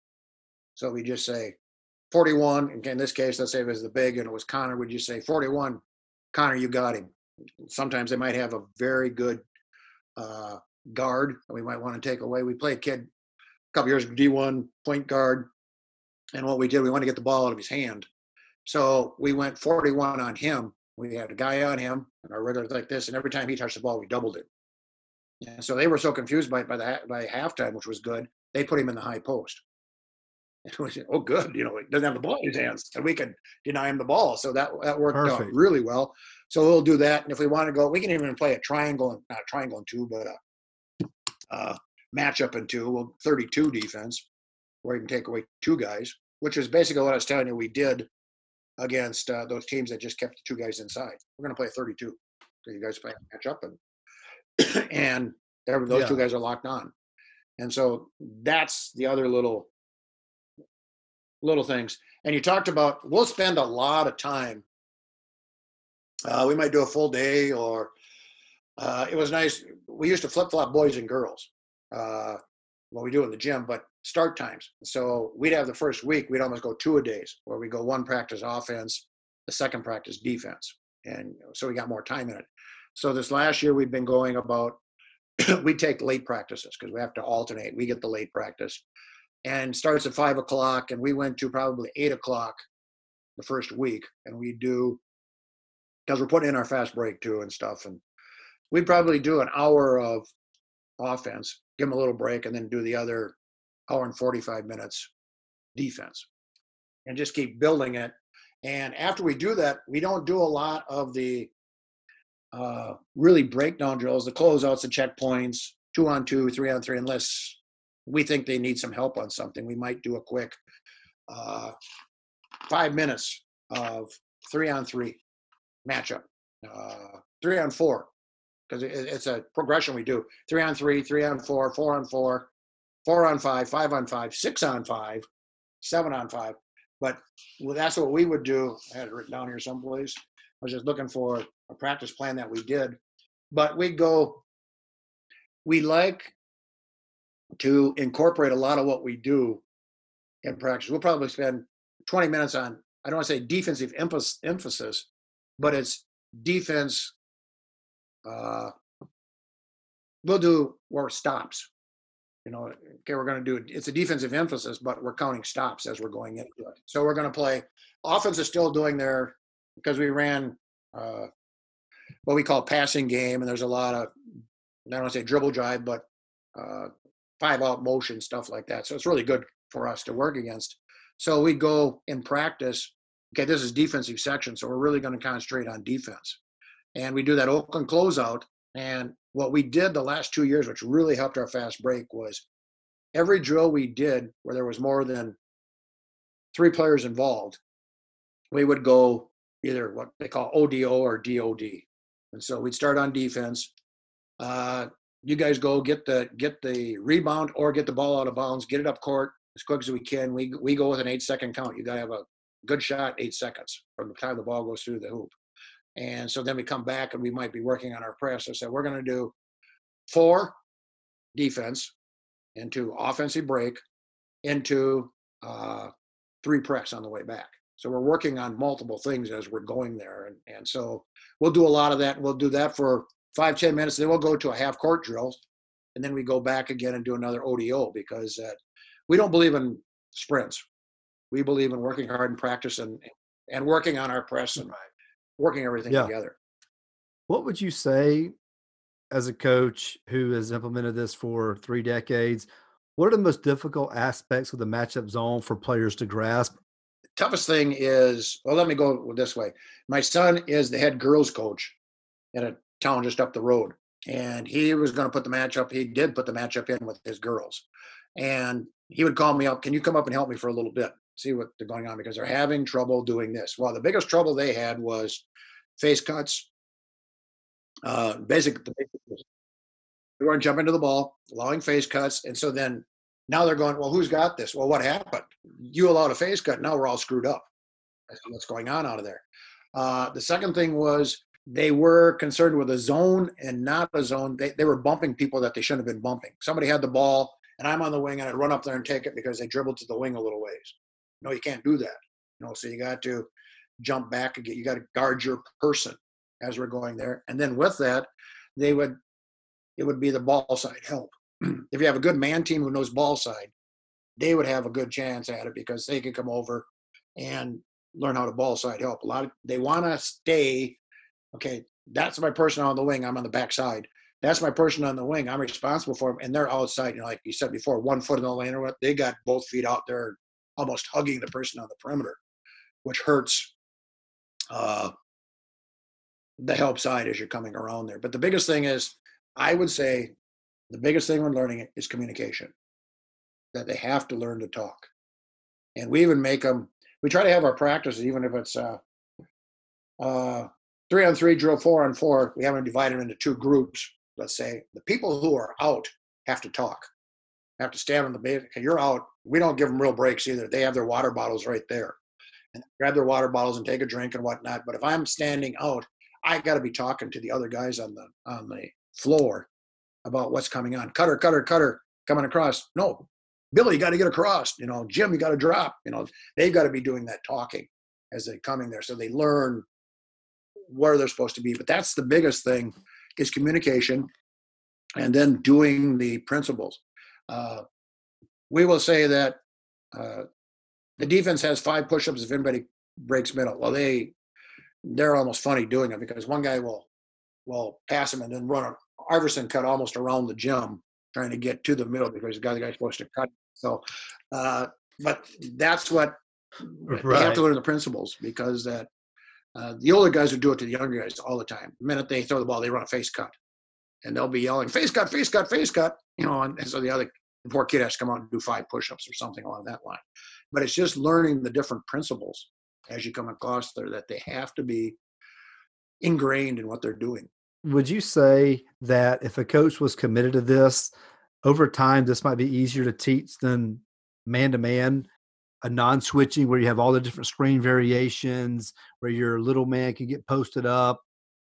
So we just say forty-one. And in this case, let's say it was the big and it was Connor. Would you say forty-one, Connor, you got him? Sometimes they might have a very good uh, guard that we might want to take away. We played a kid a couple years ago, D one point guard. And what we did, we wanted to get the ball out of his hand. So we went forty-one on him. We had a guy on him, and our regular like this, and every time he touched the ball, we doubled it. And so they were so confused by by the by halftime, which was good. They put him in the high post. And we said, "Oh, good! You know, he doesn't have the ball in his hands, and we could deny him the ball." So that that worked Perfect. out really well. So we'll do that, and if we want to go, we can even play a triangle, not a triangle in two, but a uh, matchup in two. Well, thirty-two defense, where you can take away two guys, which is basically what I was telling you we did against uh, those teams that just kept the two guys inside. We're going to play thirty-two. So you guys play a matchup, and and those Yeah. two guys are locked on. And so that's the other little little things. And you talked about, we'll spend a lot of time. Uh, we might do a full day, or uh, it was nice. We used to flip-flop boys and girls. Uh, what we do in the gym, but start times. So we'd have the first week, we'd almost go two a days, where we go one practice offense, the second practice defense. And so we got more time in it. So this last year we've been going about, we take late practices because we have to alternate. We get the late practice and starts at five o'clock. And we went to probably eight o'clock the first week. And we do, because we're putting in our fast break too and stuff. And we'd probably do an hour of offense, give them a little break, and then do the other hour and forty-five minutes defense, and just keep building it. And after we do that, we don't do a lot of the uh, really breakdown drills, the closeouts, the checkpoints, two on two, three on three, unless we think they need some help on something. We might do a quick uh, five minutes of three on three matchup, uh, three on four, because it, it's a progression we do. Three on three, three on four, four on four, four on five, five on five, six on five, seven on five. But well, that's what we would do. I had it written down here someplace. I was just looking for a practice plan that we did. But we go, we like to incorporate a lot of what we do in practice. We'll probably spend twenty minutes on, I don't want to say defensive emphasis, but it's defense. Uh, we'll do more stops. You know, okay, we're going to do, it's a defensive emphasis, but we're counting stops as we're going into it. So we're going to play, offense is still doing their, because we ran uh, what we call passing game, and there's a lot of, I don't want to say dribble drive, but uh, five out motion, stuff like that. So it's really good for us to work against. So we go in practice, okay, this is defensive section, so we're really going to concentrate on defense. And we do that open closeout. And what we did the last two years, which really helped our fast break, was every drill we did where there was more than three players involved, we would go either what they call O D O or D O D. And so we'd start on defense. Uh, you guys go get the get the rebound or get the ball out of bounds, get it up court as quick as we can. We we go with an eight second count. You got to have a good shot, eight seconds from the time the ball goes through the hoop. And so then we come back and we might be working on our press. I said, we're going to do four defense into offensive break into uh, three press on the way back. So we're working on multiple things as we're going there. And, and so we'll do a lot of that. We'll do that for five, ten minutes. Then we'll go to a half court drill. And then we go back again and do another O D O, because uh, we don't believe in sprints. We believe in working hard and practice and, and working on our press and working everything yeah. together. What would you say, as a coach who has implemented this for three decades, what are the most difficult aspects of the matchup zone for players to grasp? The toughest thing is, well, let me go this way. My son is the head girls coach in a town just up the road. And he was going to put the matchup. He did put the matchup in with his girls. And he would call me up, can you come up and help me for a little bit? See what they're going on, because they're having trouble doing this. Well, the biggest trouble they had was face cuts. Uh, basic, the basic they weren't jumping to the ball, allowing face cuts. And so then now they're going, well, who's got this? Well, what happened? You allowed a face cut. Now we're all screwed up. That's what's going on out of there. Uh, the second thing was they were concerned with a zone and not a zone. They, they were bumping people that they shouldn't have been bumping. Somebody had the ball and I'm on the wing and I'd run up there and take it because they dribbled to the wing a little ways. No, you can't do that. You know, so you got to jump back and get, you got to guard your person as we're going there. And then with that, they would, it would be the ball side help. If you have a good man team who knows ball side, they would have a good chance at it because they could come over and learn how to ball side help. A lot of, they want to stay, okay, that's my person on the wing, I'm on the back side. That's my person on the wing, I'm responsible for them, and they're outside, you know, like you said before, one foot in the lane or what, they got both feet out there almost hugging the person on the perimeter, which hurts uh, the help side as you're coming around there. But the biggest thing is, I would say, the biggest thing we're learning is communication, that they have to learn to talk. And we even make them, we try to have our practices, even if it's uh, uh, three on three drill, four on four, we have them divided into two groups. Let's say the people who are out have to talk, have to stand on the base. Okay, you're out. We don't give them real breaks either. They have their water bottles right there and grab their water bottles and take a drink and whatnot. But if I'm standing out, I got to be talking to the other guys on the, on the floor about what's coming on. Cutter, cutter, cutter, coming across. No, Billy, you got to get across. You know, Jim, you got to drop. You know, they've got to be doing that talking as they're coming there. So they learn where they're supposed to be. But that's the biggest thing is communication and then doing the principles. Uh, we will say that uh, the defense has five push-ups if anybody breaks middle. Well, they, they're almost funny doing it because one guy will, will pass him and then run an Iverson cut almost around the gym trying to get to the middle because the guy the guy's supposed to cut. So, uh, but that's what right. They have to learn the principles because that uh, the older guys would do it to the younger guys all the time. The minute they throw the ball, they run a face cut, and they'll be yelling face cut, face cut, face cut. You know, and, and so the other the poor kid has to come out and do five push-ups or something along that line. But it's just learning the different principles as you come across there that they have to be ingrained in what they're doing. Would you say that if a coach was committed to this, over time, this might be easier to teach than man-to-man, a non-switching where you have all the different screen variations, where your little man can get posted up?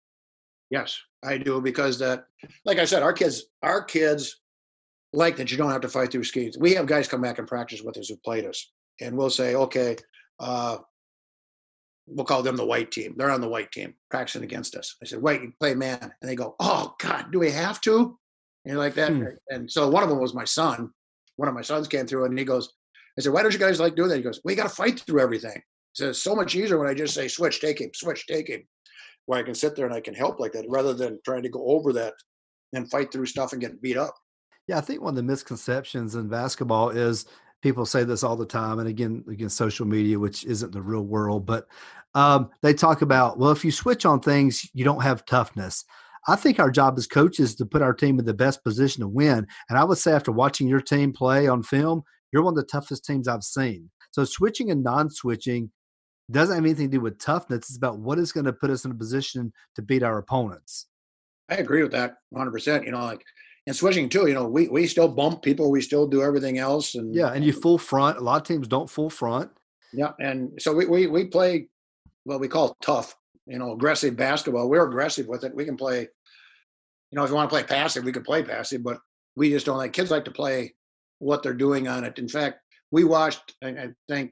Yes, I do, because that, like I said, our kids, our kids like that you don't have to fight through schemes. We have guys come back and practice with us who played us, and we'll say, okay, uh, we'll call them the white team. They're on the white team practicing against us. I said, wait, you play man. And they go, oh, God, do we have to? And like that. Hmm. And so one of them was my son. One of my sons came through and he goes, I said, why don't you guys like doing that? He goes, we got to fight through everything. He says, so much easier when I just say, switch, take him, switch, take him. Where I can sit there and I can help like that rather than trying to go over that and fight through stuff and get beat up. Yeah, I think one of the misconceptions in basketball is people say this all the time. And again, again, social media, which isn't the real world, but um, they talk about, well, if you switch on things, you don't have toughness. I think our job as coaches is to put our team in the best position to win. And I would say after watching your team play on film, you're one of the toughest teams I've seen. So switching and non-switching doesn't have anything to do with toughness. It's about what is going to put us in a position to beat our opponents. I agree with that one hundred percent. You know, like, and switching too, you know, we, we still bump people. We still do everything else. And yeah, and you full front. A lot of teams don't full front. Yeah, and so we, we, we play what we call tough, you know, aggressive basketball. We're aggressive with it. We can play, you know, if you want to play passive, we can play passive, but we just don't like, kids like to play what they're doing on it. In fact, we watched, I think,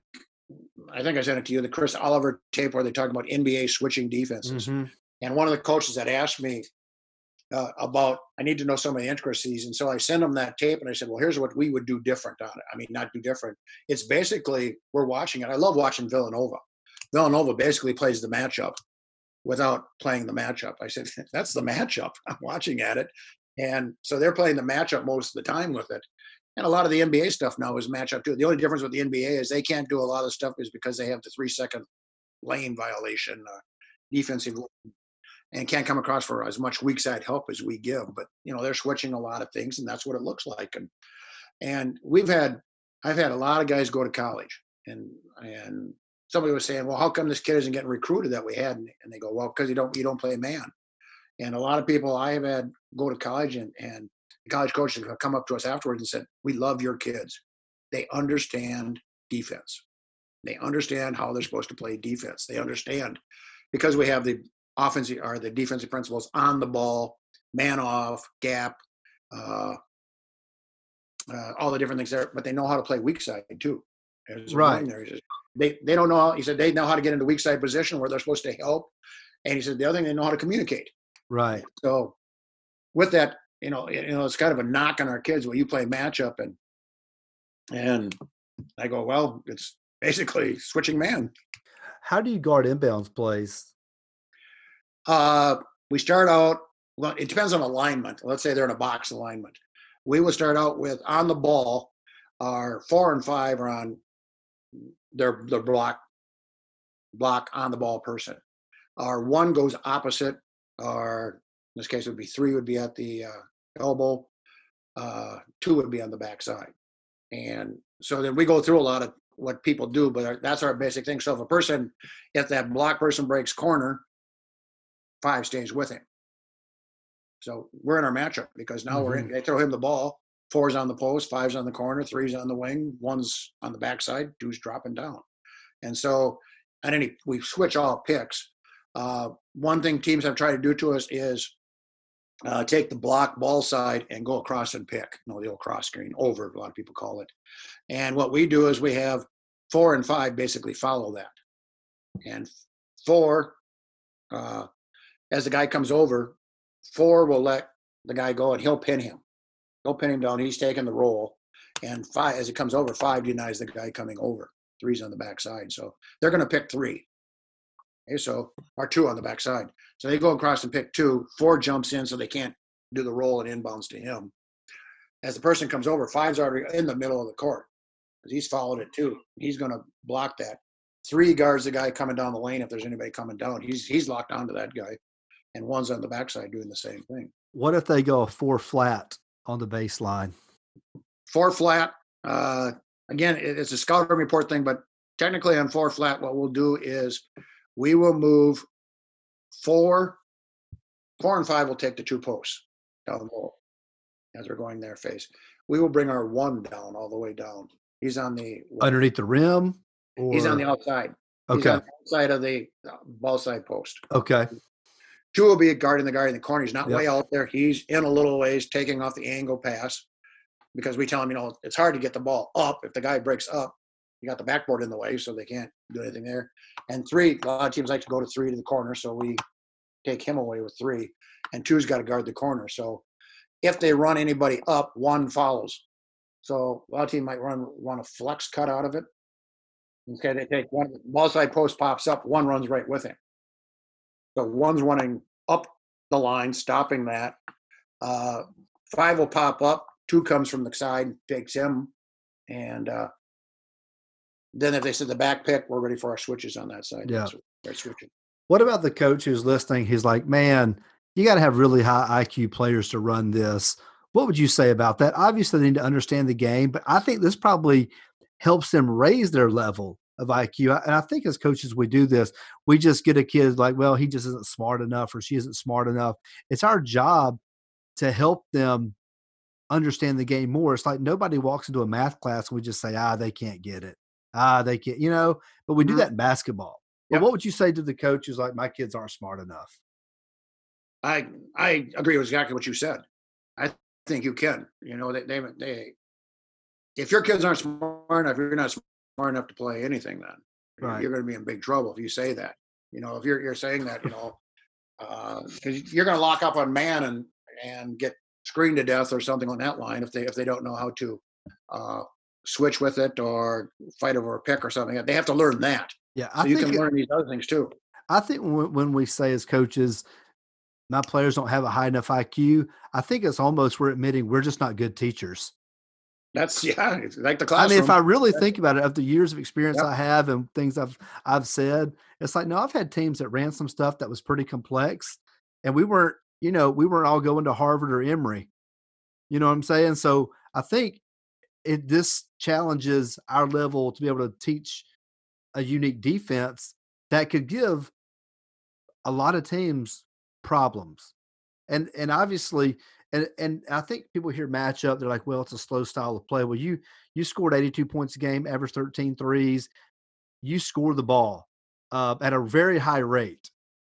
I think I sent it to you, the Chris Oliver tape where they talk about N B A switching defenses. Mm-hmm. And one of the coaches had asked me uh, about, I need to know some of the intricacies. And so I sent him that tape and I said, well, here's what we would do different on it. I mean, not do different. It's basically, we're watching it. I love watching Villanova. Villanova basically plays the matchup without playing the matchup. I said, that's the matchup. I'm watching at it. And so they're playing the matchup most of the time with it. And a lot of the N B A stuff now is matchup too. The only difference with the N B A is they can't do a lot of stuff is because they have the three second lane violation, uh, defensive, and can't come across for as much weak side help as we give. But, you know, they're switching a lot of things and that's what it looks like. And, and we've had, I've had a lot of guys go to college and, and somebody was saying, well, how come this kid isn't getting recruited that we had? And they go, well, because you don't, you don't play man. And a lot of people I have had go to college and, and the college coaches have come up to us afterwards and said, we love your kids. They understand defense. They understand how they're supposed to play defense. They understand because we have the offensive or the defensive principles on the ball, man off, gap, uh, uh, all the different things there, but they know how to play weak side too. There's right. There. Says, they, they don't know how, he said, they know how to get into weak side position where they're supposed to help. And he said, the other thing, they know how to communicate. Right. So with that, you know, you know, it's kind of a knock on our kids when you play matchup and, and I go, well, it's basically switching man. How do you guard inbounds plays? Uh, we start out, well, it depends on alignment. Let's say they're in a box alignment. We will start out with on the ball, our four and five are on their, their block, block on the ball person. Our one goes opposite, our, in this case, it would be three would be at the uh, elbow, uh, two would be on the backside. And so then we go through a lot of what people do, but our, that's our basic thing. So if a person, if that block person breaks corner, five stays with him. So we're in our matchup because now mm-hmm. we're in, they throw him the ball, four's on the post, five's on the corner, three's on the wing, one's on the backside, two's dropping down. And so, and any, we switch all picks. Uh, one thing teams have tried to do to us is uh, take the block ball side and go across and pick. You know, the old cross screen, over, a lot of people call it. And what we do is we have four and five basically follow that. And four, uh, as the guy comes over, four will let the guy go and he'll pin him. He'll pin him down. He's taking the roll. And five, as it comes over, five denies the guy coming over. Three's on the backside. So they're going to pick three. Okay, so our two on the backside. So they go across and pick two. Four jumps in so they can't do the roll and inbounds to him. as the person comes over, five's already in the middle of the court. He's followed it too. He's going to block that. Three guards the guy coming down the lane if there's anybody coming down. He's he's locked onto that guy. And one's on the backside doing the same thing. What if they go a four flat on the baseline? Four flat. Uh, again, it's a scouting report thing, but technically on four flat, what we'll do is we will move four, four and five will take the two posts down the middle as we're going their face. We will bring our one down all the way down. He's on the underneath the rim. Or? He's on the outside. Okay. He's on the outside of the ball side post. Okay. Two will be guarding the guy in the corner. He's not Yep. way out there. He's in a little ways, taking off the angle pass, because we tell him, you know, it's hard to get the ball up. If the guy breaks up, you got the backboard in the way, so they can't do anything there. And three, a lot of teams like to go to three to the corner, so we take him away with three. And two's got to guard the corner. So if they run anybody up, one follows. So a lot of teams might run run a flex cut out of it. Okay, they take one, ball side post pops up, one runs right with him. So one's running up the line, stopping that. Uh, five will pop up. Two comes from the side, takes him. And uh, then if they said the back pick, we're ready for our switches on that side. Yeah. So they're switching. What about the coach who's listening? He's like, man, you got to have really high I Q players to run this. What would you say about that? Obviously, they need to understand the game, but I think this probably helps them raise their level of I Q. And I think as coaches, we do this. We just get a kid like, well, he just isn't smart enough or she isn't smart enough. It's our job to help them understand the game more. It's like nobody walks into a math class and we just say, ah, they can't get it. Ah, they can't, you know, but we do Mhm. that in basketball. But Yep. what would you say to the coach who's like, my kids aren't smart enough? I I agree with exactly what you said. I think you can. You know, they they, they if your kids aren't smart enough, you're not smart enough to play anything. Then Right. you're going to be in big trouble if you say that. You know, if you're you're saying that, you know, because you're going to lock up on man and and get screened to death or something on that line if they if they don't know how to uh, switch with it or fight over a pick or something. They have to learn that. Yeah. So I you think, can it- learn these other things too. I think when, when we say as coaches, my players don't have a high enough I Q, I think it's almost we're admitting we're just not good teachers. That's yeah, it's like the I classroom. mean, if I really think about it, of the years of experience Yep. I have and things I've I've said, it's like, no, I've had teams that ran some stuff that was pretty complex, and we weren't, you know, we weren't all going to Harvard or Emory. You know what I'm saying? So I think it this challenges our level to be able to teach a unique defense that could give a lot of teams problems. And and obviously, and and I think people hear matchup, they're like, well, it's a slow style of play. Well, you you scored eighty-two points a game, averaged thirteen threes. You score the ball uh, at a very high rate.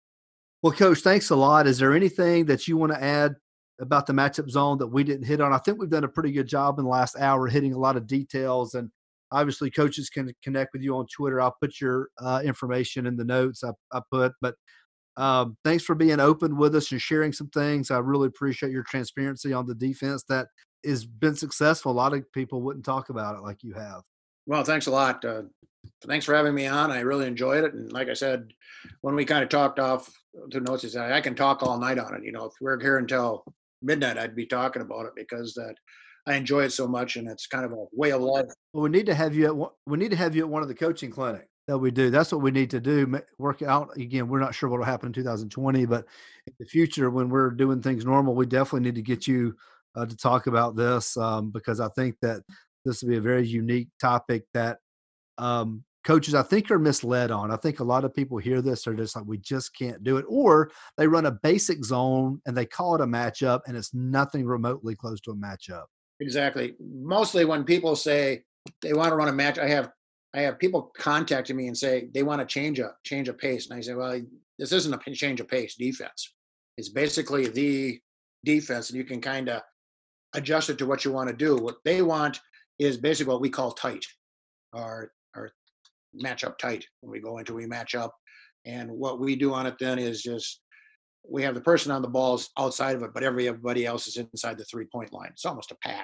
Well, Coach, thanks a lot. Is there anything that you want to add about the matchup zone that we didn't hit on? I think we've done a pretty good job in the last hour hitting a lot of details. And obviously, coaches can connect with you on Twitter. I'll put your uh, information in the notes I, I put. But um, thanks for being open with us and sharing some things. I really appreciate your transparency on the defense that has been successful. A lot of people wouldn't talk about it like you have. Well, thanks a lot. Uh, thanks for having me on. I really enjoyed it. And like I said, when we kind of talked off the notes, is I can talk all night on it. You know, if we're here until midnight, I'd be talking about it because that I enjoy it so much, and it's kind of a way of life. Well, we need to have you at one, we need to have you at one of the coaching clinics that we do. That's what we need to do. ma- Work out again. We're not sure what will happen in two thousand twenty, but in the future, when we're doing things normal, we definitely need to get you uh, to talk about this um, because I think that this will be a very unique topic that um, coaches, I think, are misled on. I think a lot of people hear this, they're just like, we just can't do it. Or they run a basic zone and they call it a matchup, and it's nothing remotely close to a matchup. Exactly. Mostly when people say they want to run a match, I have I have people contacting me and say they want to change a change a pace, and I say, well, this isn't a change of pace defense. It's basically the defense, and you can kind of adjust it to what you want to do. What they want is basically what we call tight, or or match up tight. When we go into we match up, and what we do on it then is just we have the person on the balls outside of it, but everybody else is inside the three point line. It's almost a pack,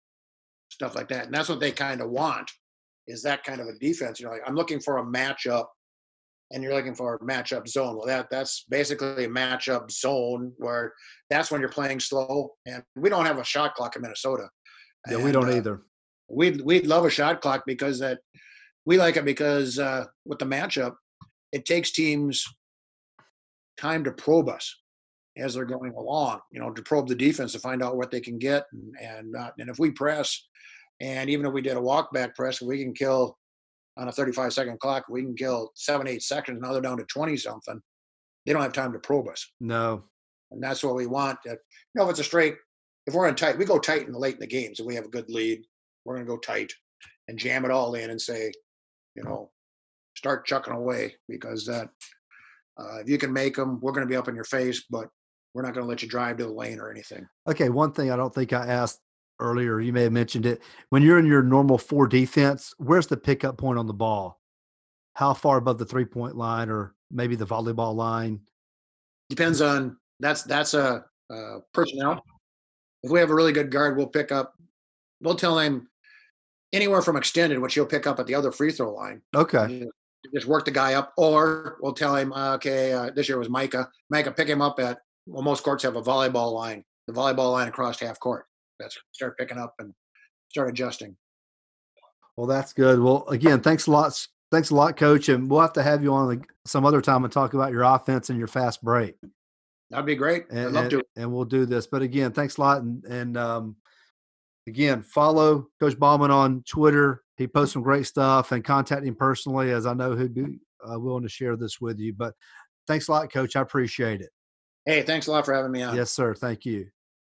stuff like that, and that's what they kind of want. Is that kind of a defense? You know, like I'm looking for a matchup, and you're looking for a matchup zone. Well, that that's basically a matchup zone where that's when you're playing slow, and we don't have a shot clock in Minnesota. Yeah, we don't uh, either. We'd we'd love a shot clock because that we like it because uh, with the matchup, it takes teams time to probe us as they're going along. You know, to probe the defense to find out what they can get, and and, uh, and if we press, and even if we did a walk back press, we can kill on a thirty-five second clock. We can kill seven eight seconds. Now they're down to twenty something. They don't have time to probe us, No. and that's what we want. Uh, you know, if it's a straight, if we're in tight, we go tight in the late in the games, and we have a good lead. We're going to go tight and jam it all in and say, you know, start chucking away because that uh, if you can make them, we're going to be up in your face, but we're not going to let you drive to the lane or anything. Okay, one thing I don't think I asked earlier, you may have mentioned it. When you're in your normal four defense, where's the pickup point on the ball? How far above the three-point line or maybe the volleyball line? Depends on that's that's a uh, personnel. If we have a really good guard, we'll pick up. We'll tell him anywhere from extended, which he'll pick up at the other free throw line. Okay. You just work the guy up, or we'll tell him, uh, okay, uh, this year was Micah. Micah, pick him up at. Well, most courts have a volleyball line. The volleyball line across half court. That's start picking up and start adjusting. Well, that's good. Well, again, thanks a lot. Thanks a lot, Coach. And we'll have to have you on some other time and talk about your offense and your fast break. That'd be great. And, I'd love and, to. And we'll do this. But again, thanks a lot. And, and um, again, follow Coach Bauman on Twitter. He posts some great stuff, and contact him personally, as I know he'd be uh, willing to share this with you. But thanks a lot, Coach. I appreciate it. Hey, thanks a lot for having me on. Yes, sir. Thank you.